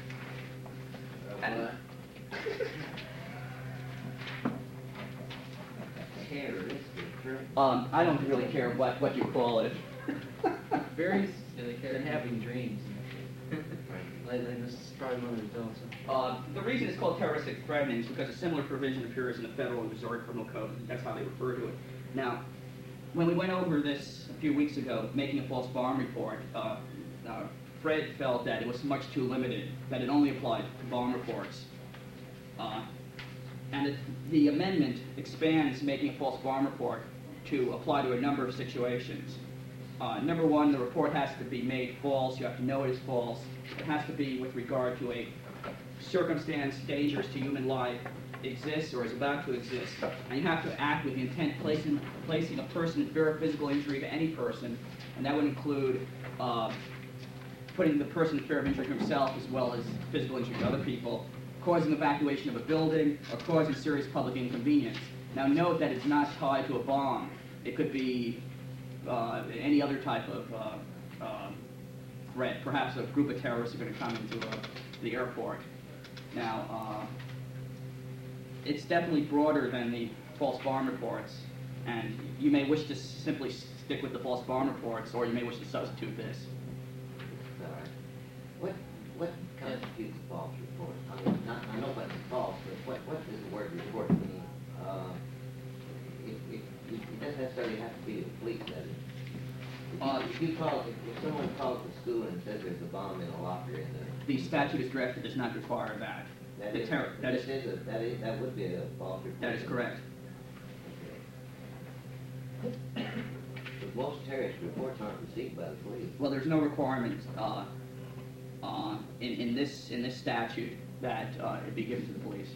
I don't really care what you call it. Very, they're having dreams. And this is probably one of the results. The reason it's called terroristic threatening is because a similar provision appears in the Federal and Missouri Criminal Code. That's how they refer to it. Now, when we went over this a few weeks ago, making a false bomb report, Fred felt that it was much too limited, that it only applied to bomb reports. And the amendment expands making a false bomb report to apply to a number of situations. Number one, the report has to be made false. You have to know it is false. It has to be with regard to a circumstance dangerous to human life, exists or is about to exist. And you have to act with the intent placing a person in fear of physical injury to any person, and that would include putting the person in fear of injury to himself as well as physical injury to other people, causing evacuation of a building, or causing serious public inconvenience. Now note that it's not tied to a bomb. It could be any other type of threat. Perhaps a group of terrorists are going to come into the airport. Now, it's definitely broader than the false bomb reports, and you may wish to simply stick with the false bomb reports, or you may wish to substitute this. All right. What constitutes a false report? I mean, I know what's false, but what does the word report mean? It doesn't necessarily have to be the police, does it? If someone calls the school and says there's a bomb in a locker in there, The statute is drafted does not require that. that would be a false report. That is correct. Okay. But most terrorist reports aren't received by the police. Well, there's no requirement in this statute that it be given to the police.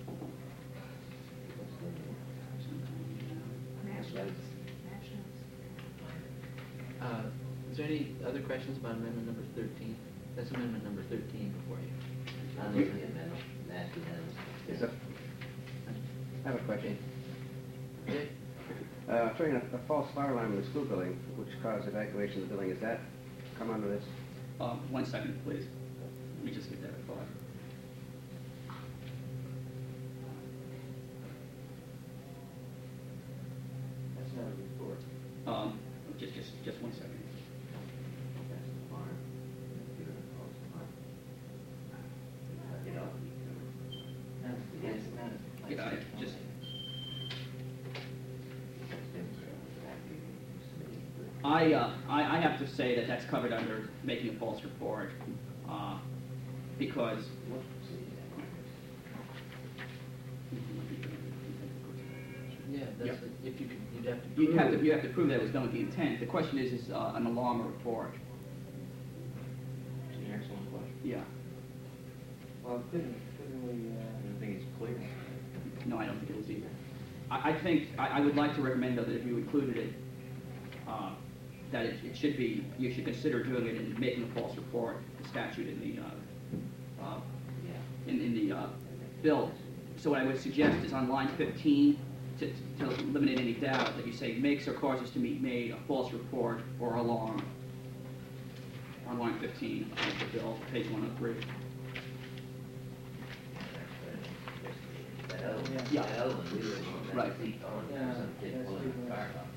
Nationals. Is there any other questions about amendment number 13? That's amendment number 13 before you. I know the amendment, that's the amendment. Yes, sir. I have a question. Okay. Showing a false fire alarm in the school building, which caused evacuation of the building, is that come under this? 1 second, please. Let me just get that thought. That's not a report. Just 1 second. That's a farm. You're gonna call it a farm. You know? No, it's not. Just I have to say that that's covered under making a false report because Yeah, that's Yep. if you could, you'd have to. you have to prove that it was done with the intent. The question is an alarm or report. It's an excellent question. Yeah. Well, couldn't we, I don't think it's clear. No, I don't think it is either. I think I would like to recommend though that if you included it, that it should be, you should consider doing it in making a false report, the statute in the in the bill. So what I would suggest is on line 15, to eliminate any doubt, that you say makes or causes to be made a false report or alarm. on line 15 of the bill, page 103. That other one, Yeah. that other one, we were on that Right. seat on, Yeah, some kid that's pulling good. the car off.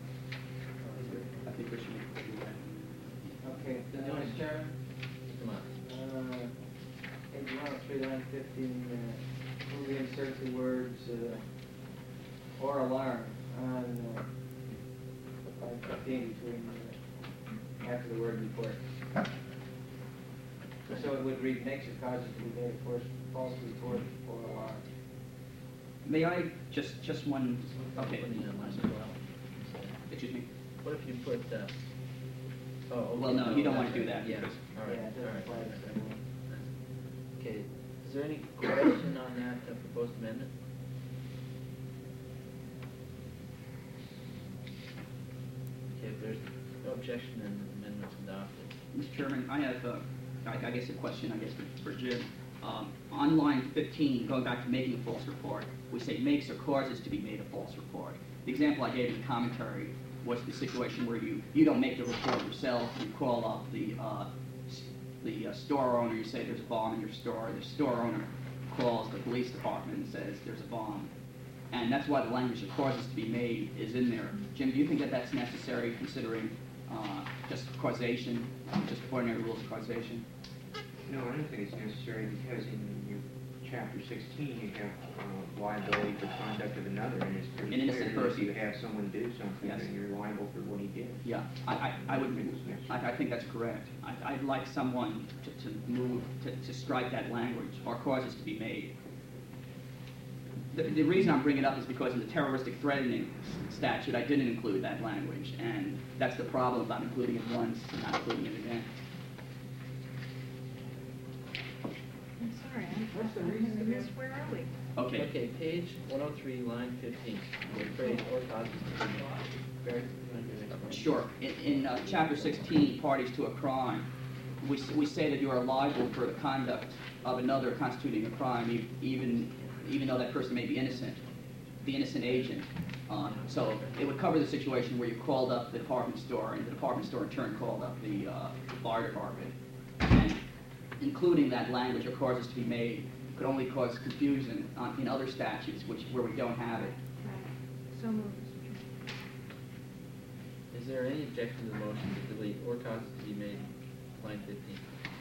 I think we should do that. Okay, Mr. Chairman? Come on. Page 103, line 15, we insert the words, or alarm on, line 15 between, after the word report. So it would read, makes or causes to be made a false report or alarm. May I just one? Okay. Excuse me. What if you put, oh, okay. Well, no, you don't want to do that. Yeah, because- all Yeah, right, it all doesn't apply right. to everyone. Okay, is there any question on that proposed amendment? Okay, if there's no objection, then the amendment's adopted. Mr. Chairman, I have, I guess a question, for Jim. On line 15, going back to making a false report, we say makes or causes to be made a false report. The example I gave in the commentary was the situation where you don't make the report yourself, you call up the store owner, you say there's a bomb in your store, the store owner calls the police department and says there's a bomb. And that's why the language of causes to be made is in there. Jim, do you think that that's necessary considering just causation, just ordinary rules of causation? No, I don't think it's necessary because in your chapter 16 you have liability for conduct of another, and it's pretty An innocent clear that if person. you have someone do something, Yes. then you're liable for what he did. Yeah, I think that's correct. I'd like someone to move, to strike that language, or causes to be made. The reason I'm bringing it up is because in the terroristic threatening statute, I didn't include that language, and that's the problem about including it once and not including it again. I'm sorry, What's the reason I again? missed, where are we? Okay. Okay, page 103, line 15, the phrase or causes to be made. Barry, you want to do the next one? Sure. In Chapter 16, parties to a crime, we say that you are liable for the conduct of another constituting a crime, even though that person may be innocent, the innocent agent. So it would cover the situation where you called up the department store, and the department store in turn called up the fire department. And including that language or causes to be made could only cause confusion in other statutes where we don't have it. Right. So moved, Mr. Chairman. Is there any objection to the motion to delete or causes to be made, line 15?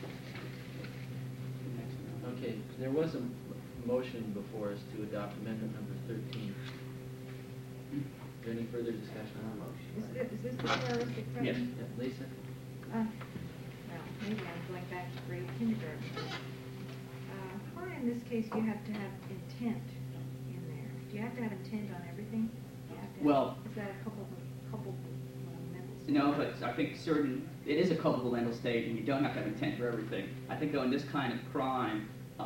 Okay, there was a motion before us to adopt amendment number 13. Is there any further discussion on the motion? Is this the terroristic threat? Yes. Yeah, Lisa? Well, maybe I'm going back to grade kindergarten. Why in this case do you have to have intent in there? Do you have to have intent on everything? Do you have to have- Well- Is that a couple mental states? No, but I think it is a culpable mental state, and you don't have to have intent for everything. I think, though, in this kind of crime,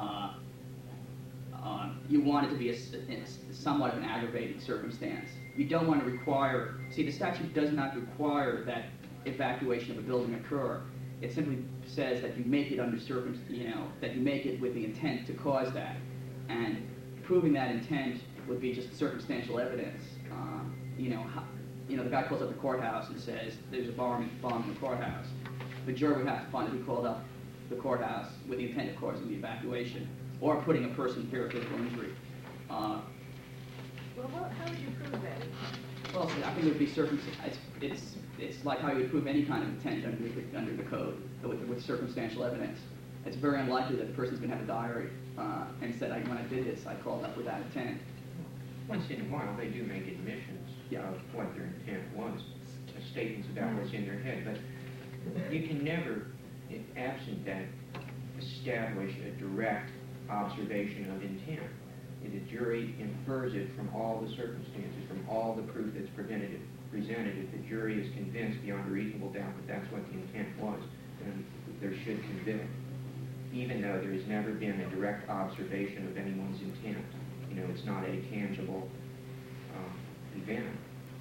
you want it to be somewhat of an aggravating circumstance. You don't want to require, the statute does not require that evacuation of a building occur. It simply says that you make it under that you make it with the intent to cause that. And proving that intent would be just circumstantial evidence. The guy calls up the courthouse and says, there's a bomb in the courthouse. The jury would have to find that he called up the courthouse with the intent of causing the evacuation, or putting a person in fear of physical injury. Well, how would you prove that? Well, I think it would be it's like how you would prove any kind of intent under the code with circumstantial evidence. It's very unlikely that the person's going to have a diary and said, when I did this, I called up with that intent. Once in a while, they do make admissions of what their intent was, statements about what's in their head, but you can never, absent that, establish a direct observation of intent. The jury infers it from all the circumstances, from all the proof that's presented. If the jury is convinced beyond a reasonable doubt that that's what the intent was, then there should convict, even though there has never been a direct observation of anyone's intent. It's not a tangible event.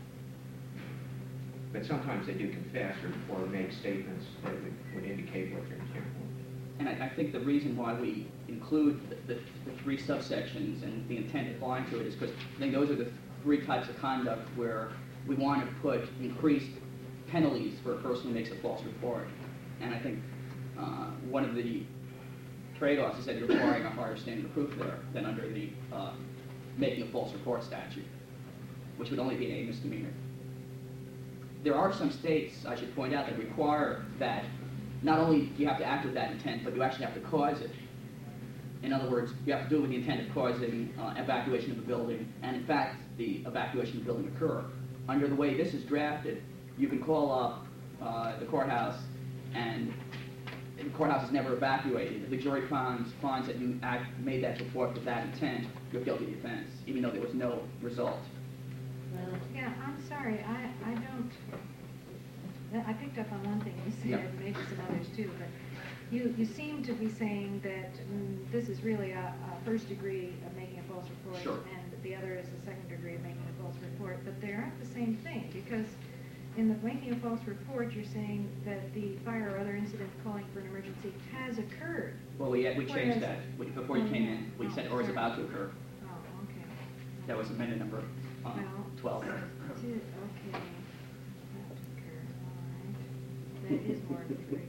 But sometimes they do confess or make statements that would indicate what their intent was. And I think the reason why we include the three subsections and the intent applying to it is because I think those are the three types of conduct where we want to put increased penalties for a person who makes a false report. And I think one of the trade-offs is that you're requiring a higher standard of proof there than under the making a false report statute, which would only be an A misdemeanor. There are some states, I should point out, that require that not only do you have to act with that intent, but you actually have to cause it. In other words, you have to do it with the intent of causing evacuation of the building, and in fact, the evacuation of the building occur. Under the way this is drafted, you can call up the courthouse, and the courthouse is never evacuated. If the jury finds that you made that report with that intent, you're guilty of the offense, even though there was no result. Yeah, I'm sorry, I don't, I picked up on one thing you said, Yeah. maybe some others too, but you seem to be saying that this is really a first degree of making a false report, Sure. and the other is a second degree of making a false report, but they aren't the same thing, because in the making a false report, you're saying that the fire or other incident calling for an emergency has occurred. Well, we changed Whereas- that. Before you came in, we said, or is about to occur. Oh, okay. That was amendment number Well, 12. Okay. About to occur, all right. That is more than three.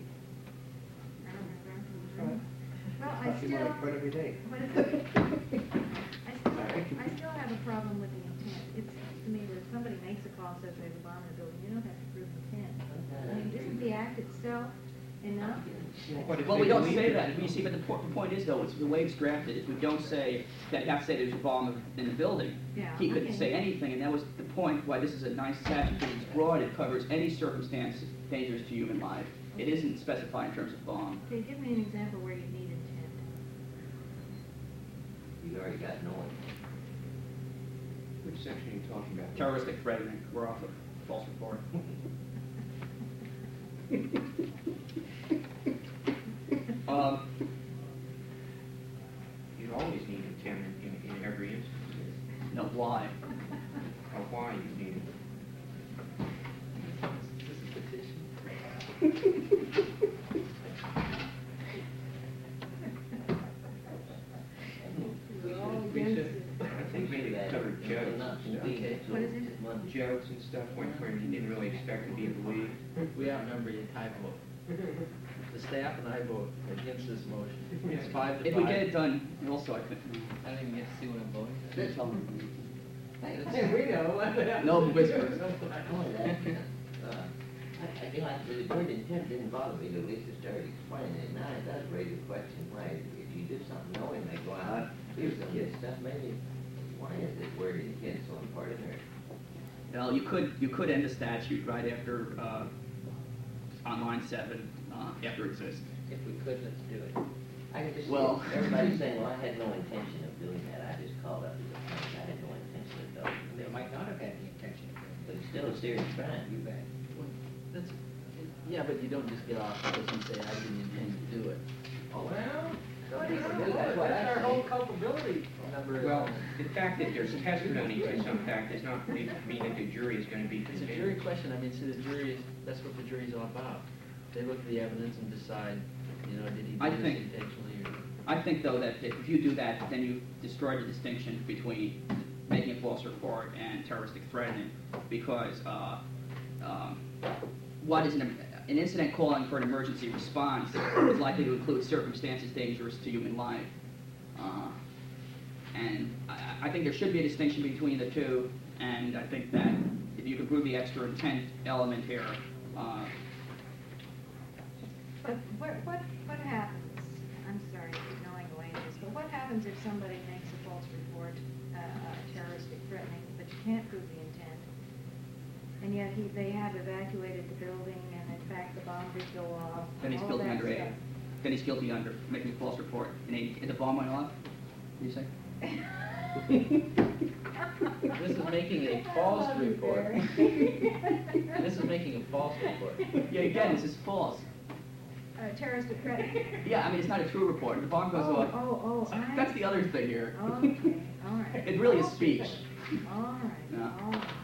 Well, I still, every day. what is it? I still have a problem with the intent. It seems to me that if somebody makes a call, says there's a bomb in the building, you don't have to prove intent. I mean, isn't the act itself enough? But if Well, they we don't believe say it- that. You see, but the point is, though, it's the way it's drafted is we don't say that you have to say there's a bomb in the building. Yeah, He couldn't okay. say anything, and that was the point why this is a nice statute, because it's broad. It covers any circumstance dangerous to human life. It isn't specified in terms of bomb. Okay, give me an example where you need intent. You already got knowing. Which section are you talking about? Terroristic threatening, we're off of false report. You always need intent in every instance. No, why? Or why you need it. I think maybe it covered jokes and stuff. Okay. What is it? Jokes and stuff where you didn't really expect to be believed. We outnumber you, tie vote. The staff and I vote against this motion. It's 5 to 5. If we get it done, also, I think. I don't even get to see what I'm voting. Don't tell me. We know. No whispers. I feel like the word intent didn't bother me, at least it started explaining it. Now it does raise the question, why, if you do something knowing they go out, do some of this stuff, maybe, why is this word intent so important there? Well, you could end the statute right after, on line 7, after exist. If we could, let's do it. I can just Well- see everybody saying, well, I had no intention of doing that, I just called up the defense, I had no intention of doing They it. might not have had the intention of doing But it's still a serious it. crime. You bet. That's, yeah, but you don't just get off because you say, I didn't intend to do it. Oh, well. That's what I say. culpability number. Well, the fact that there's testimony to some fact does not mean that the jury is going to be It's a convinced. jury question. I mean, see, the jury, that's what the jury's all about. They look at the evidence and decide, you know, did he I do this think- intentionally or... I think, though, that if you do that, then you destroy the distinction between making a false report and terroristic threatening, because what is an incident calling for an emergency response is likely to include circumstances dangerous to human life. And I think there should be a distinction between the two, and I think that if you can prove the extra intent element here, But what happens, I'm sorry, I keep knowing the language, but what happens if somebody makes a false report, terroristic threatening, but you can't prove the intent? And yet they have evacuated the building, and in fact, the bomb did go off. then he's all guilty that under A. stuff. Then he's guilty under making a false report. And the bomb went off, did you say? This is making a false I love you, report. Barry. This is making a false report. Yeah, again, this is false. Terroristic threatening. Yeah, I mean, it's not a true report. The bomb goes off. That's the other thing here. Okay, all right. It really is Okay. speech. All right, Yeah. all right,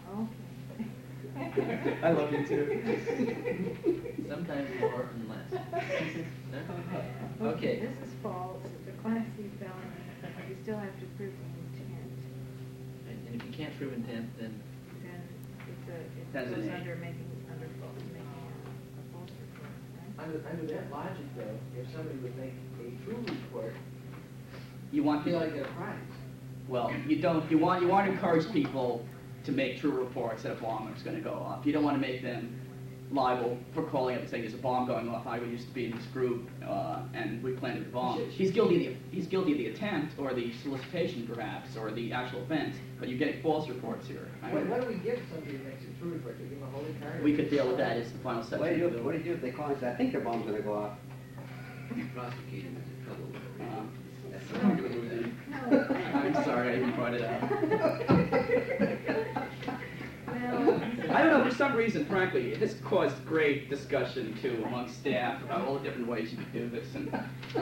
okay. I love you too. Sometimes more and less. No? Okay. This is false, it's a Class C felony, you still have to prove the intent, And if you can't prove intent, then then it That's goes an A. under making a false report, right? Under that logic though, if somebody would make a true report, You want they ought to people, get a prize. well, you don't, you want to encourage people to make true reports that a bomb is going to go off. You don't want to make them liable for calling up and saying there's a bomb going off. I used to be in this group, and we planted the bomb. He's guilty of the attempt, or the solicitation perhaps, or the actual offense, but you're getting false reports here. What do we give somebody who makes a true report? Do we give them a holy card? We could deal with that as the final section. What do of the you do if they call and say, I think their bomb's gonna go off? Prosecuting is in trouble with it. That's I'm gonna move in. I'm sorry I even brought it up. Well, I don't know, for some reason, frankly, this caused great discussion too among staff about all the different ways you could do this. And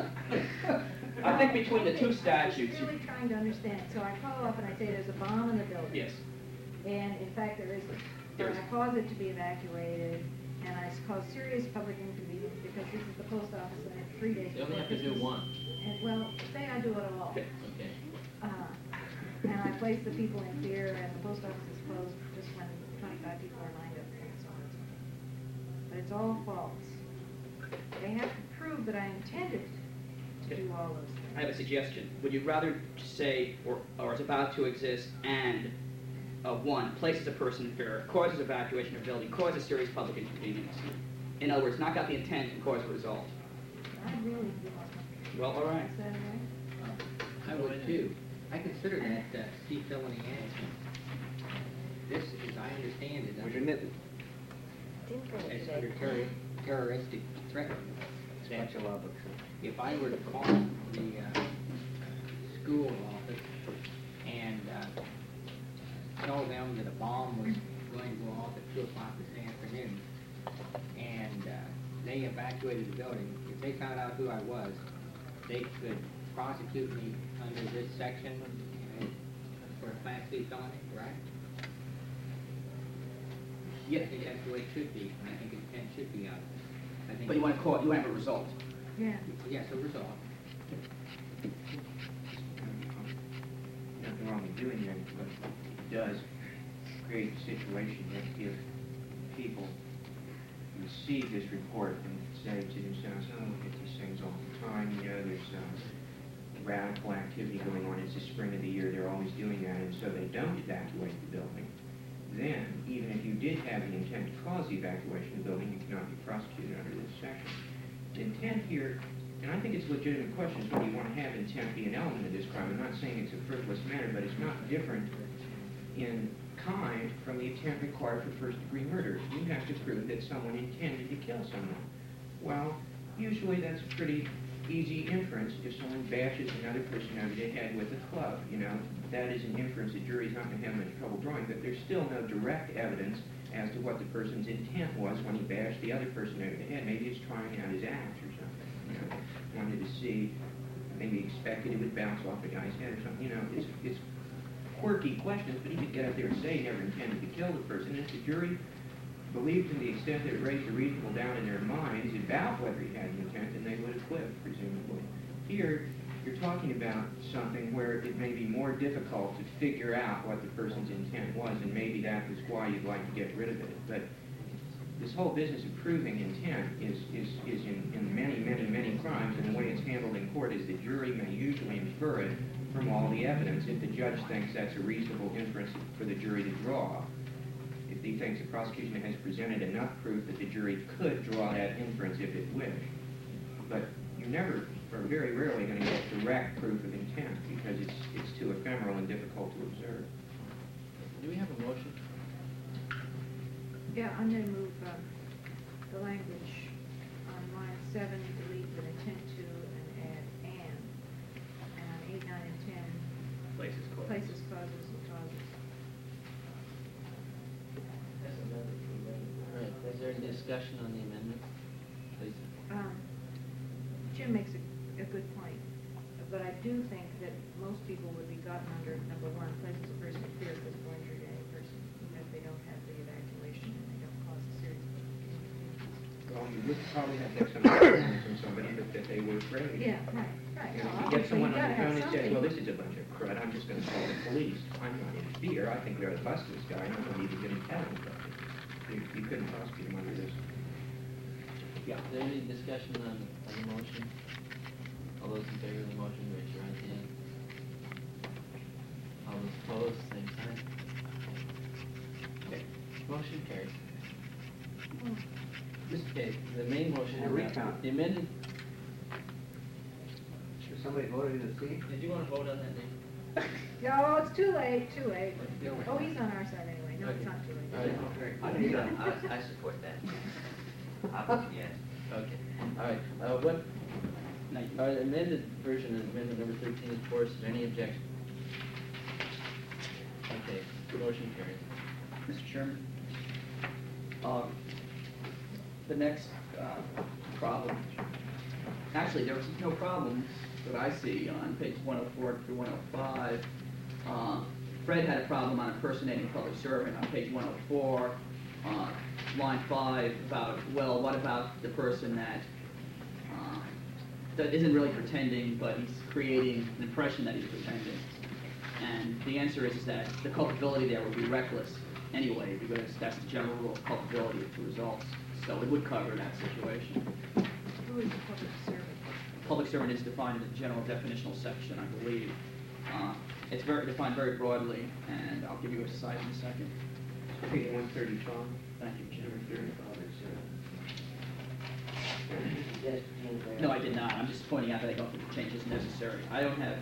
I think between the two statutes, I'm really trying to understand. So I call up and I say there's a bomb in the building. yes, And in fact, there isn't. There And I isn't. cause it to be evacuated, and I cause serious public inconvenience because this is the post office and I have 3 days. You only have to do Christmas. one. And, well, say I do it all. okay. Okay. And I place the people in fear, and the post office is closed just when 25 people are lined up and so on. But it's all false. They have to prove that I intended to do all those things. I have a suggestion. Would you rather say, or is about to exist, and one, places a person in fear, causes evacuation of building, causes serious public inconvenience? In other words, knock out the intent and cause a result. I really do. Well, all right. Is that all right? I would too. I consider that C felony action. This, as I understand it, it's under terroristic threat. If I were to call the school office and tell them that a bomb was going to go off at 2 o'clock this afternoon, and they evacuated the building, if they found out who I was, they could prosecute me under this section for a Class C felony, right? I think that's the way it should be, and I think it should be out. I think. But you want to call it, you want to have a result. Yeah. Yes, a result. Nothing wrong with doing that, but it does create a situation that if people receive this report and say to themselves, oh, we get these things all the time, you know, there's radical activity going on, it's the spring of the year, they're always doing that, and so they don't evacuate the building, then, even if you did have the intent to cause the evacuation of the building, you cannot be prosecuted under this section. The intent here, and I think it's a legitimate question, is whether you want to have intent be an element of this crime. I'm not saying it's a frivolous matter, but it's not different in kind from the intent required for first-degree murder. You have to prove that someone intended to kill someone. Well, usually that's a pretty easy inference. If someone bashes another person over the head with a club, you know, that is an inference the jury's not going to have much trouble drawing, but there's still no direct evidence as to what the person's intent was when he bashed the other person over the head. Maybe he's trying out his act or something, you know, wanted to see, maybe expected it would bounce off the guy's head or something, you know, it's quirky questions, but he could get up there and say he never intended to kill the person, and if the jury believed to the extent that it raised a reasonable doubt in their minds about whether he had the intent, then they would acquit, presumably. Here, you're talking about something where it may be more difficult to figure out what the person's intent was, and maybe that is why you'd like to get rid of it. But this whole business of proving intent is in many, many, many crimes, and the way it's handled in court is the jury may usually infer it from all the evidence if the judge thinks that's a reasonable inference for the jury to draw. If he thinks the prosecution has presented enough proof that the jury could draw that inference if it wished. But you never, or very rarely, going to get direct proof of intent because it's too ephemeral and difficult to observe. Do we have a motion? Yeah, I'm going to move the language on line 7, delete with intent to, and add and 8, 9, and 10, Places, causes. places, causes, and causes. That's amendment. All right, is there any discussion on the amendment? Please. Jim makes a good point, but I do think that most people would be gotten under, number 1, places a person in fear of physical injury to any person, even if they don't have the evacuation and they don't cause a serious inconvenience. Well, you would probably have to have some evidence from somebody that they were afraid. Yeah, right. You No, know, if you obviously get someone you on the gotta have phone and says, something. well, this is a bunch of crud, I'm just going to call the police. I'm not in fear. I think we ought to bust this guy. I'm not even going to tell him something. You couldn't prosecute him under this. Yeah. Is there any discussion on the motion? All those in favor of the motion, raise your right hand. All those opposed, same sign. Okay, motion carries. Mr. Case, the main motion. And recount. The amended, If somebody voted in the seat, did you want to vote on that, Dave? No, it's too late, too late. Yeah. Oh, he's on our side anyway. No, it's not too late. All right. I support that. I vote yes. Okay, all right, amended version of amendment number 13 is for us. Is there any objection? Okay, motion carries. Mr. Chairman, the next problem, actually, there was no problems that I see on page 104 through 105. Fred had a problem on impersonating a public servant on page 104, line 5, about, well, what about the person that isn't really pretending, but he's creating an impression that he's pretending? And the answer is that the culpability there would be reckless anyway, because that's the general rule of culpability of the results. So it would cover that situation. Who is the public servant? Public servant is defined in the general definitional section, I believe. It's defined very broadly, and I'll give you a cite in a second. Page 135. Thank you, Jim. Just change that. No, I did not. I'm just pointing out that I don't think the change is necessary. I don't have.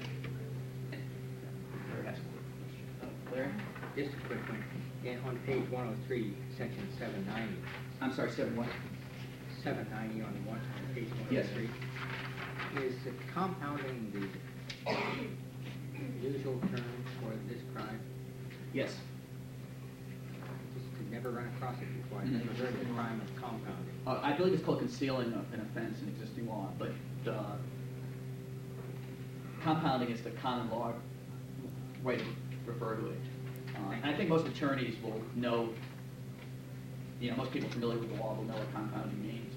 Claire? Just a quick one. On page 103, section 790, I'm sorry, 7-1. 790 on page Yes. 103. Is the compounding the usual term for this crime? Yes. Just to never run across it before. I've never heard of the crime of compounding. I believe it's called concealing an offense in existing law, but compounding is the common law way to refer to it. And I think most attorneys will know, most people familiar with the law will know what compounding means.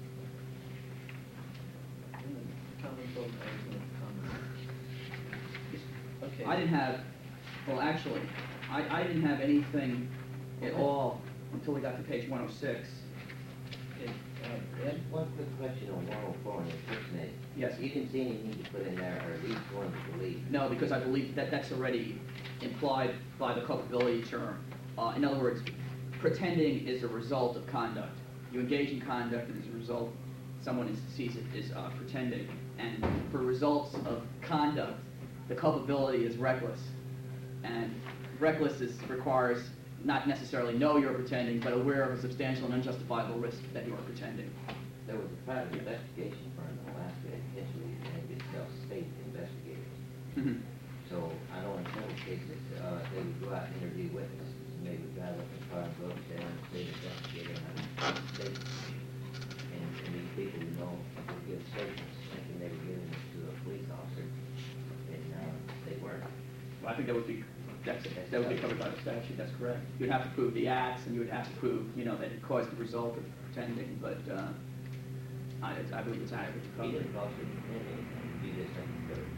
Comment vote, I was going to comment. Okay. I didn't have, well, actually, I didn't have anything at all until we got to page 106. Okay, Just one quick question on 104 and impersonate. Yes. You didn't see any need to put in there, or at least one to delete. No, because I believe that that's already implied by the culpability term. In other words, pretending is a result of conduct. You engage in conduct, and as a result, someone sees it as pretending. And for results of conduct, the culpability is reckless. And reckless requires not necessarily know you're pretending, but aware of a substantial and unjustifiable risk that you are pretending. There was a private investigation firm in Alaska that history and itself state investigators. Mhm. So I know in some cases, they would go out and interview witnesses, and they would drive up in a car and go up there and state investigator and have a statement. And these people, would give statements thinking they were giving it to a police officer, and they weren't. Well, I think that would be covered by the statute. That's correct. You'd have to prove the acts, and you would have to prove, that it caused the result of pretending. But I believe it's adequate to He cover. didn't cause it pretending, he just said he could.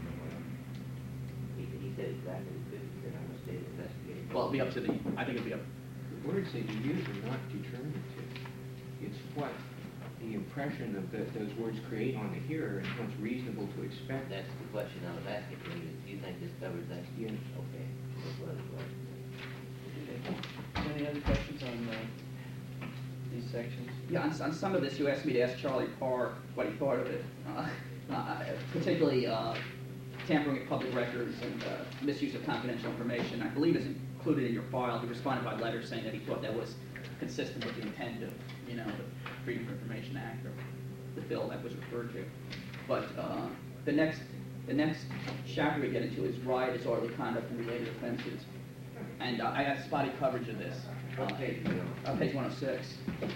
He said exactly what he could, he said, I'm a state investigator. Well, it'd be up to I think it'd be up. The words that you use are not determinative. It's what the impression of those words create on the hearer and what's reasonable to expect. That's the question I was asking for you. Do you think this covers that? Yes. Okay. That's what it was. Any other questions on these sections? Yeah, on some of this, you asked me to ask Charlie Parr what he thought of it, particularly tampering with public records and misuse of confidential information. I believe is included in your file. He responded by letter saying that he thought that was consistent with the intent of, the Freedom of Information Act, or the bill that was referred to. But the next chapter we get into is riot, disorderly conduct, and related offenses. And I have spotty coverage of this. Page 106.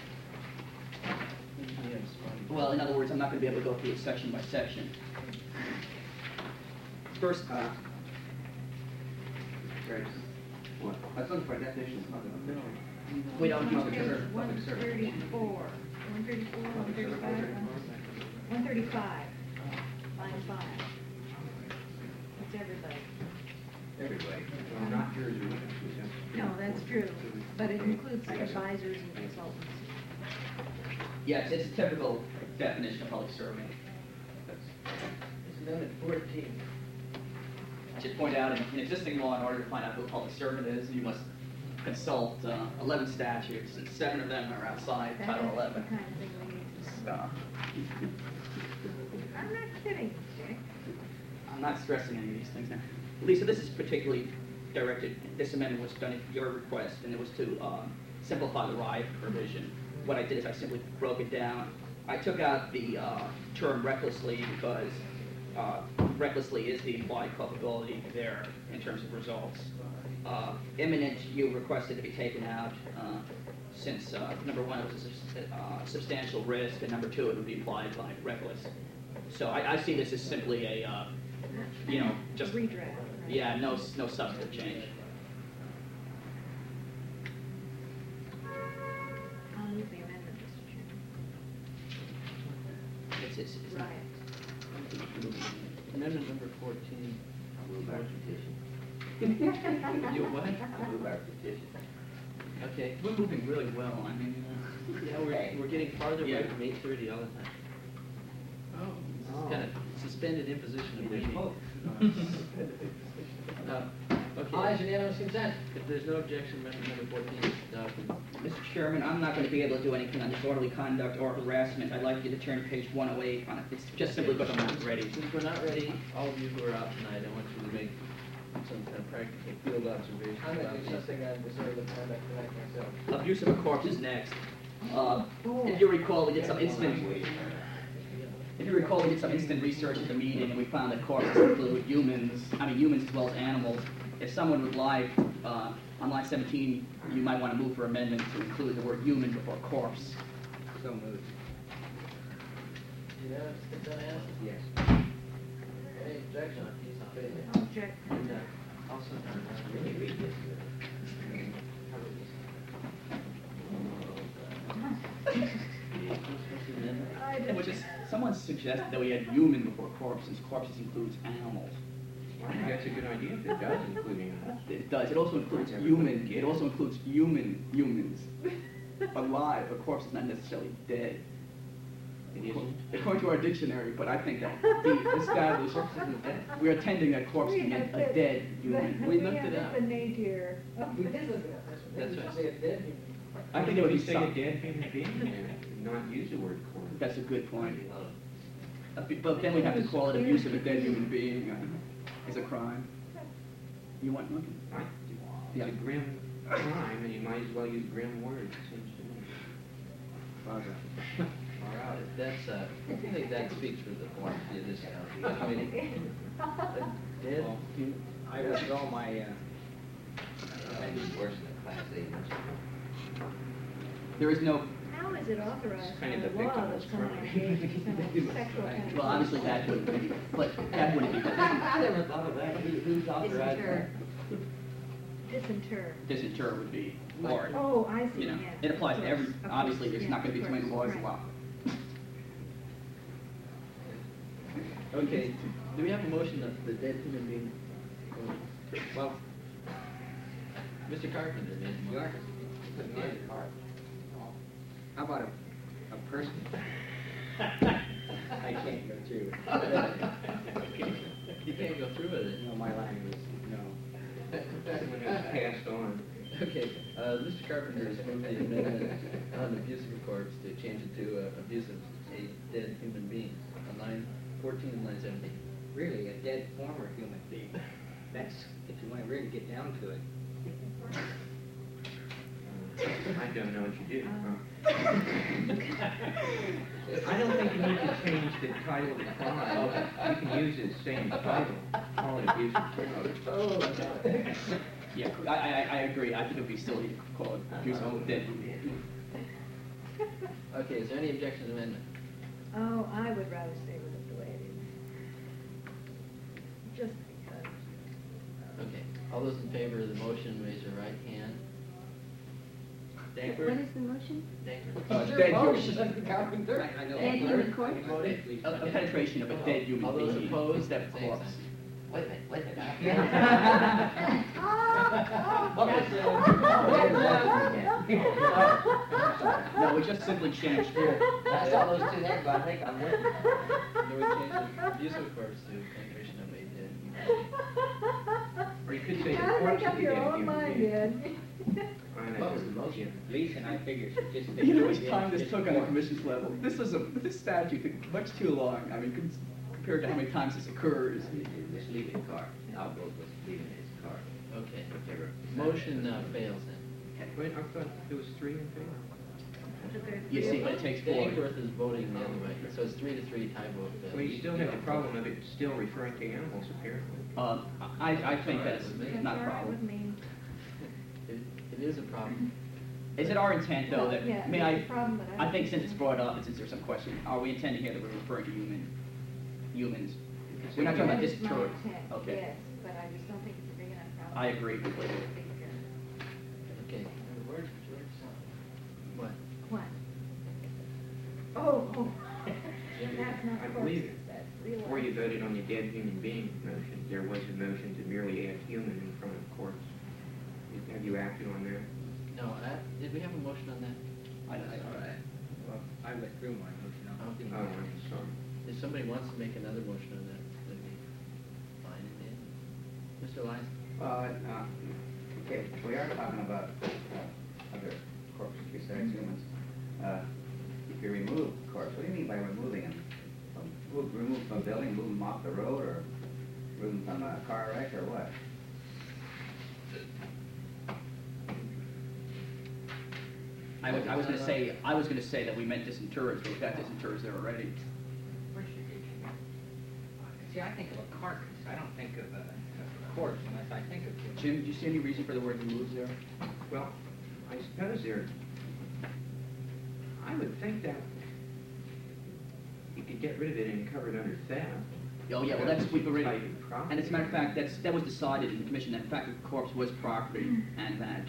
Well, in other words, I'm not going to be able to go through it section by section. First, what? I was looking for a definition of public official. we don't use Page the term public servant. 134, 135, line 5. That's everybody. Everybody. Well, not jurors or witnesses. No, that's true, but it includes advisors and consultants. Yes, it's typical definition of public servant. It's Amendment 14. I should point out, in existing law, in order to find out who a public servant is, you must consult 11 statutes, and 7 of them are outside Title 11. That's the kind of thing we need to know. So, I'm not kidding, Jay. I'm not stressing any of these things now. Lisa, this is particularly directed, this amendment was done at your request, and it was to simplify the riot provision. What I did is I simply broke it down. I took out the term recklessly because recklessly is the implied culpability there in terms of results. Imminent, you requested to be taken out since, number one, it was a substantial risk, and number two, it would be implied by reckless. So I see this as simply a, just... Redraft. Yeah, no substantive change. I'll move the amendment, Mr. Chairman. It's Right. Amendment number 14. I'll move our petition. You what? I'll move our petition. Okay. We're moving really well. I mean, Yeah, we're getting farther away Yeah. from 8:30 all the time. oh, Kind of suspended imposition of meeting. Ayes, unanimous consent. If there's no objection, amendment number 14 is adopted. Mr. Chairman, I'm not going to be able to do anything on disorderly conduct or harassment. I'd like you to turn to page 108 on it. It's just simply because I'm not ready. Since we're not ready, all of you who are out tonight, I want you to make some kind of practical field observation. I'm about going to do these. something on disorderly conduct tonight myself. Abuse of a corpse is next. If you recall, we did some instant... If you recall, we did some instant research at the meeting, and we found that corpses include humans as well as animals. If someone would like, on line 17, you might want to move for amendment to include the word human before corpse. So moved. Unanimous consent, Ann? Yes. Any objection? He's in favor. Object. And, also, Let me read this. Which is, someone suggested that we had human before corpse, since corpses includes animals. I think that's a good idea if it does include animals. It does. It also includes human. It also includes humans. Alive. A corpse is not necessarily dead. It isn't. According to our dictionary, but I think that the established, we're attending that corpse to mean a dead human. We looked it up. The nadir. We did look at this one. That's We right. say it's dead human. I think it would be say a some. dead human being and not use the word corpse. That's a good point. But then we have to call it abuse of a dead human being as a crime. You want one? It's a grim crime, and you might as well use grim words, it seems to me. All right, that's, I think that speaks for the quantity of this committee. Dead Well, human. I withdraw my, It's worse than Class A. There is no, How is it authorized It's by kind of the the law that victimless someone crime. engages in some sexual contact? well, obviously that wouldn't be, but that wouldn't be. I never thought of that. Who's authorized that? Disinter. Disinter would be, or, Oh, I see, you know, yes. it applies to every, Of course, obviously, there's yes, not going to be of too many course, laws in right. law. Okay, do we have a motion that the dead human being? Well, Mr. Carpenter made the you are, motion. how about a person? I can't go through it. You can't go through with it. No, my language, no. Someone who's passed on. Okay, Mr. Carpenter has moved the amendment on abuse of a corpse to change it to abuse of a dead human being on line 14 and line 17. Really, a dead former human being. That's, if you want to really get down to it. I don't know what you do. I don't think you need to change the title of the crime. You can use the same title, call it abuse of corpse. Yeah, I agree. I think it would be silly to call it abuse of a dead human being. Okay, is there any objection to the amendment? Oh, I would rather stay with it the way it is. Just because. Okay, all those in favor of the motion, raise your right hand. What Dankford? is the motion? Dankford? Dead Motion, human, Carpenter. I know. Dead human corpse? a penetration of a dead human All those being opposed? instead of Same corpse. sign. Wait a minute, wait a minute. Okay, so- No, we just simply changed. I saw those two there, but I think I'm with you. You would change the use of corpse to condition of a dead human being. Or you could say the Gotta corpse make of up the your dead own human mind, being. Ed. What was the motion? Lisa and I figure should just. You know how much time this took on the commission's level? This statute took much too long. I mean, compared to how many times this occurs. Just leave it car. I'll go with leaving it as car. Okay. Whichever. Motion fails then. Wait, I thought there was 3 in favor. You see, but it takes 4. Dagworth is voting the other way, so it's 3-3 tie vote. Well, you still have the problem of it still referring to animals, apparently. I think that's That's not a That's all right with problem. me. It is a problem. Is it our intent, though, that, Yeah, may it's a problem, but I I think don't- since it's brought up, and since there's some question, are we intending here that we're referring to humans? We're not talking about That is my disturbance. intent, Okay. yes, but I just don't think it's a big enough problem. I agree completely. Okay. Where's George? What? Oh, Jim, that's not I believe corpses, it. that's real. Before you voted on the dead human being motion, there was a motion to merely add human in front of corpse. Have you acted on that? No, did we have a motion on that? I All right. Well, I withdrew my motion. I'll do Oh, my- I'm sorry. If somebody wants to make another motion on that, that'd be fine and Mr. Lyons? Okay, we are talking about other corpses besides humans. If you remove corpse, what do you mean by removing them? Remove from a building, move them off the road, or remove them from a car wreck, or what? I was gonna say that we meant disinterreds, but we've got disinterreds there already. See, I think of a carcass. I don't think of a corpse unless I think of it. Jim, do you see any reason for the word removes there? Well, I suppose I would think that you could get rid of it and cover it under theft. Oh, yeah, well, we've already, Type of property. and as a matter of fact, that was decided in the commission, that in fact the corpse was property, and that,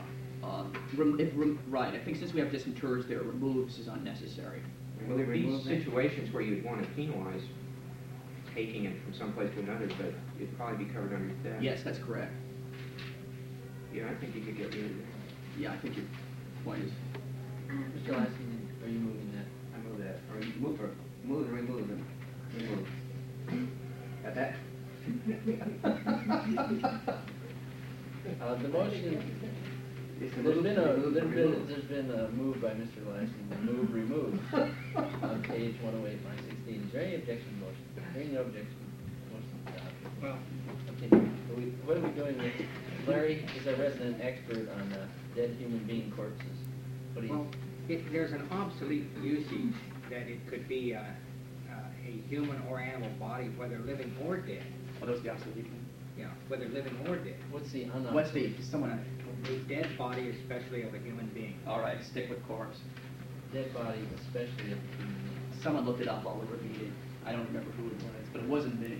right, I think since we have disinterreds there, removes is unnecessary. Well, there'd be Remove it. situations where you'd want to penalize taking it from someplace to another, but it'd probably be covered under theft. Yes, that's correct. Yeah, I think you could get rid of it. Yeah, I think your point is, Mr. Lyons, are you moving that? I move that, or move and remove them. Remove. Got that? The motion, It's the there's motion, been a move by Mr. Lyons, move, remove, on page 108, line 16. Is there any objection to the motion? Hearing no objection, motion is adopted. Well, Okay, what are we doing with, Larry is our resident expert on dead human being corpses. What do well, you, there's an obsolete usage that it could be a human or animal body, whether living or dead. are those the obsolete? Yeah, whether living or dead. what's the What's unobsolete? someone, A dead body, especially of a human being. all right, stick with corpse. Dead body, especially of human beings. Someone looked it up while we were meeting. I don't remember who it was, but it wasn't me.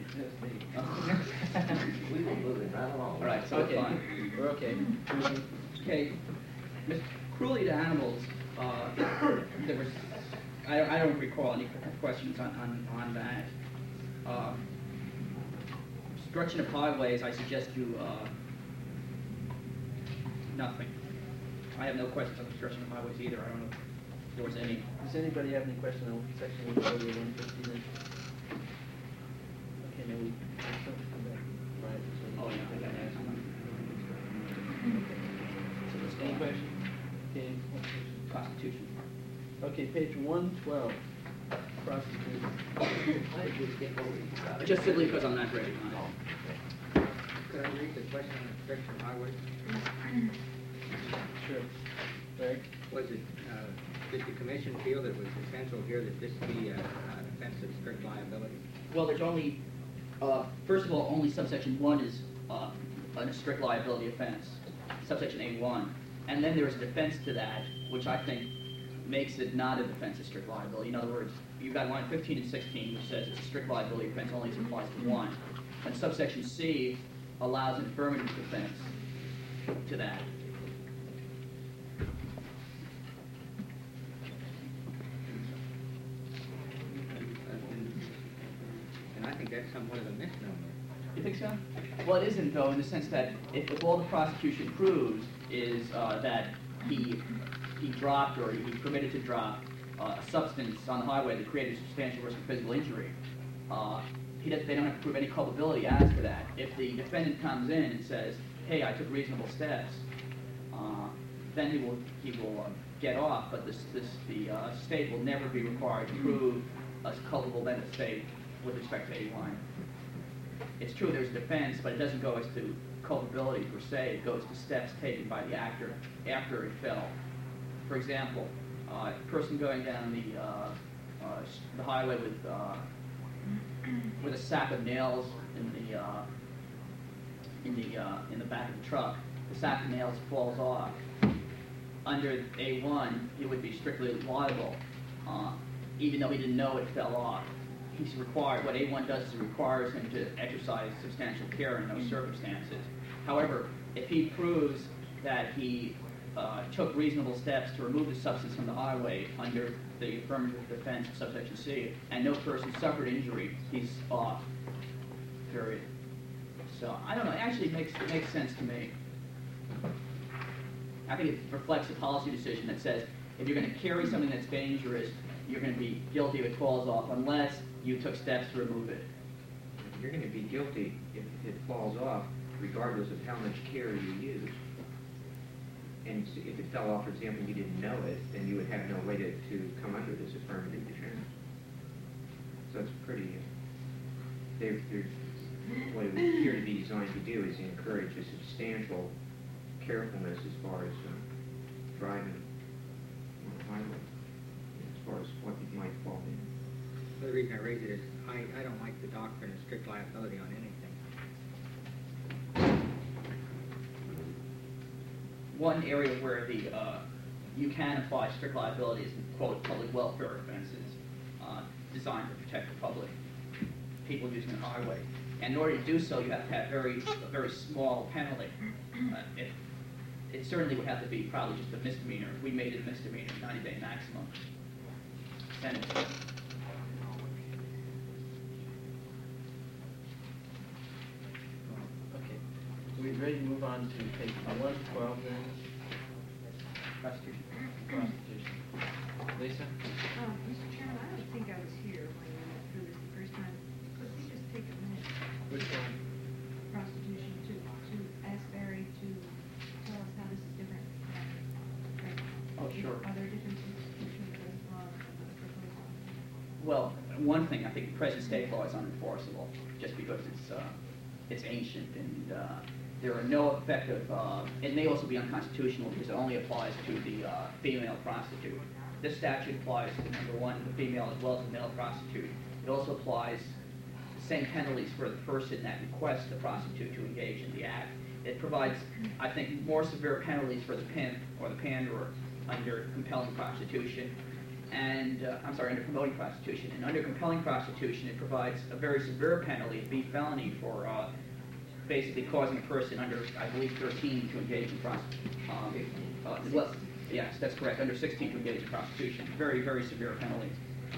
We were moving right along. All right, so it's Okay, fine. we're okay. Okay, cruelty to animals, there was, I don't recall any questions on that. Obstruction of highways, I suggest you, nothing. I have no questions on obstruction of highways either, I don't know if there was any. Does anybody have any question on section 140 or 150 then? Okay, now we, come back. Right. Oh, yeah, I got that. So there's any question? Okay, Constitution. okay, page 112, prostitution. Just simply because I'm not ready. Could I read the question on obstruction of highway? Sure. Larry? Was it, did the commission feel that it was essential here that this be an offense of strict liability? Well, there's only, first of all, only subsection 1 is a strict liability offense, subsection A1. And then there's a defense to that, which I think makes it not a defense of strict liability. In other words, you've got line 15 and 16, which says it's a strict liability offense only as it applies to 1. And subsection C allows an affirmative defense to that. And I think that's somewhat of a misnomer. You think so? Well, it isn't, though, in the sense that if all the prosecution proves is that he he dropped or he permitted to drop a substance on the highway that created substantial risk of physical injury, they don't have to prove any culpability as to that. If the defendant comes in and says, hey, I took reasonable steps, then he will get off, but the state will never be required to prove a culpable mental state with respect to A1. It's true there's defense, but it doesn't go as to culpability per se. It goes to steps taken by the actor after it fell. For example, a person going down the highway with a sack of nails in the back of the truck. The sack of nails falls off. Under A1, he would be strictly liable, even though he didn't know it fell off. He's required. What A1 does is it requires him to exercise substantial care in those circumstances. However, if he proves that he took reasonable steps to remove the substance from the highway under the affirmative defense of subsection C, and no person suffered injury, he's off. Period. So I don't know. It actually makes sense to me. I think it reflects a policy decision that says if you're going to carry something that's dangerous, you're going to be guilty if it falls off, unless you took steps to remove it. You're going to be guilty if it falls off, regardless of how much care you use. And if it fell off, for example, and you didn't know it, then you would have no way to come under this affirmative defense. So it's pretty. What it would appear to be designed to do is encourage a substantial carefulness as far as driving on the highway, as far as what you might fall in. The reason I raise it is I don't like the doctrine of strict liability on anything. One area where you can apply strict liability is quote public welfare offenses designed to protect the public, people using the highway. And in order to do so, you have to have a very small penalty. It certainly would have to be probably just a misdemeanor. If we made it a misdemeanor, 90-day maximum sentence. Okay. So we ready to move on to page 112 then? Prosecution. Prostitution. Lisa? Mr. Chairman, I don't think I was here when we went through this the first time. Could we just take a minute? Which one? Prostitution to ask Barry to tell us how this is different. Oh, sure. Are there differences between the present law and the proposed law? Well, one thing, I think the present state law is unenforceable, just because it's ancient and there are no effective. It may also be unconstitutional because it only applies to the female prostitute. This statute applies to number one, the female as well as the male prostitute. It also applies the same penalties for the person that requests the prostitute to engage in the act. It provides, I think, more severe penalties for the pimp or the panderer under compelling prostitution, and under promoting prostitution. And under compelling prostitution, it provides a very severe penalty, a B felony, for basically causing a person under, I believe, 13 to engage in prostitution. Yes, that's correct. Under 16 to engage in prostitution. Very, very severe penalties.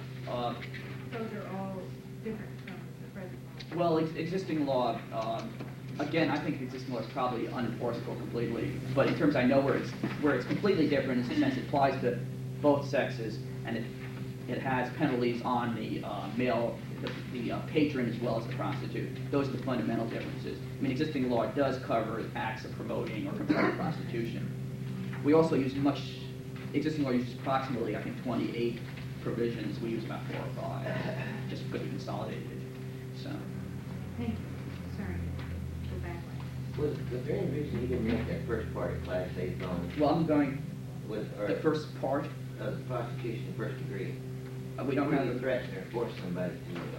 Those are all different from the present law. Well, existing law, again, I think existing law is probably unenforceable completely. But in terms, I know where it's completely different is in the sense it applies to both sexes, and it has penalties on the male, the patron as well as the prostitute. Those are the fundamental differences. I mean, existing law does cover acts of promoting or compelling prostitution. We also use existing law uses approximately, I think, 28 provisions. We use about 4 or 5, just because we consolidated it. So. Thank you. Sorry. Go back one. Was there any reason you didn't make that first part of Class A felony? Well, I'm going With the first part. of the prosecution first degree? We don't have the the threat or force somebody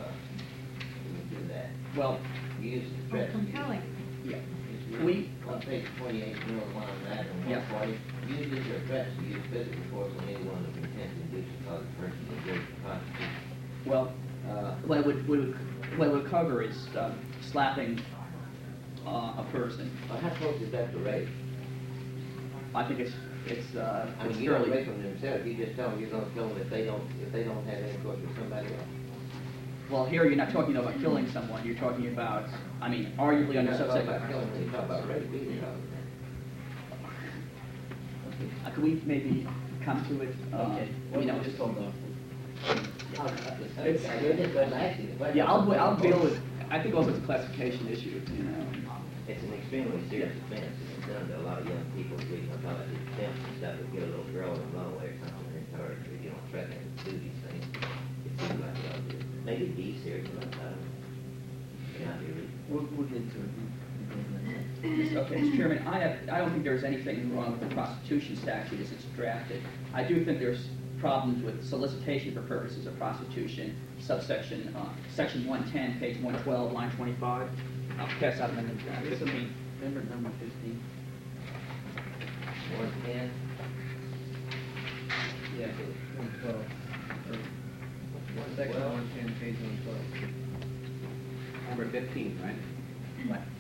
to do that. Well, You use the Oh, threat. compelling. yeah. We, on page 28, you know, one on that and Yeah. 140, uses your threats to use physical force on anyone who intends to induce or cause a person to engage in prostitution. Well, what it would cover is slapping a person. Well, how close is that to rape? I think it's I mean, it's you don't fairly. rape them themselves, you just tell them you're gonna kill them if they don't have intercourse with somebody else. Well, here you're not talking about killing someone. You're talking about, I mean, arguably You're under not talking about subsection. killing when you talk about rape, either. Could we maybe come to it. Okay, You know, just hold off. Yeah, I'll deal with, I think also it's a classification issue, you know. It's an extremely serious offense, and it's done to a lot of young people, we talk about the attempts and stuff, if you get a little girl in the runaway or something, and tell her, if you don't threaten her to do these things, it seems like it ought to maybe be serious enough, I don't know. May not be really. We'll get to it. Okay, Mr. Chairman, I don't think there's anything wrong with the prostitution statute as it's drafted. I do think there's problems with solicitation for purposes of prostitution, subsection, section 110, page 112, line 25. I'll pass out amendment 15. Remember number 15? 110, Yeah. 112. Section 110, page 112. Number 15, right? Right.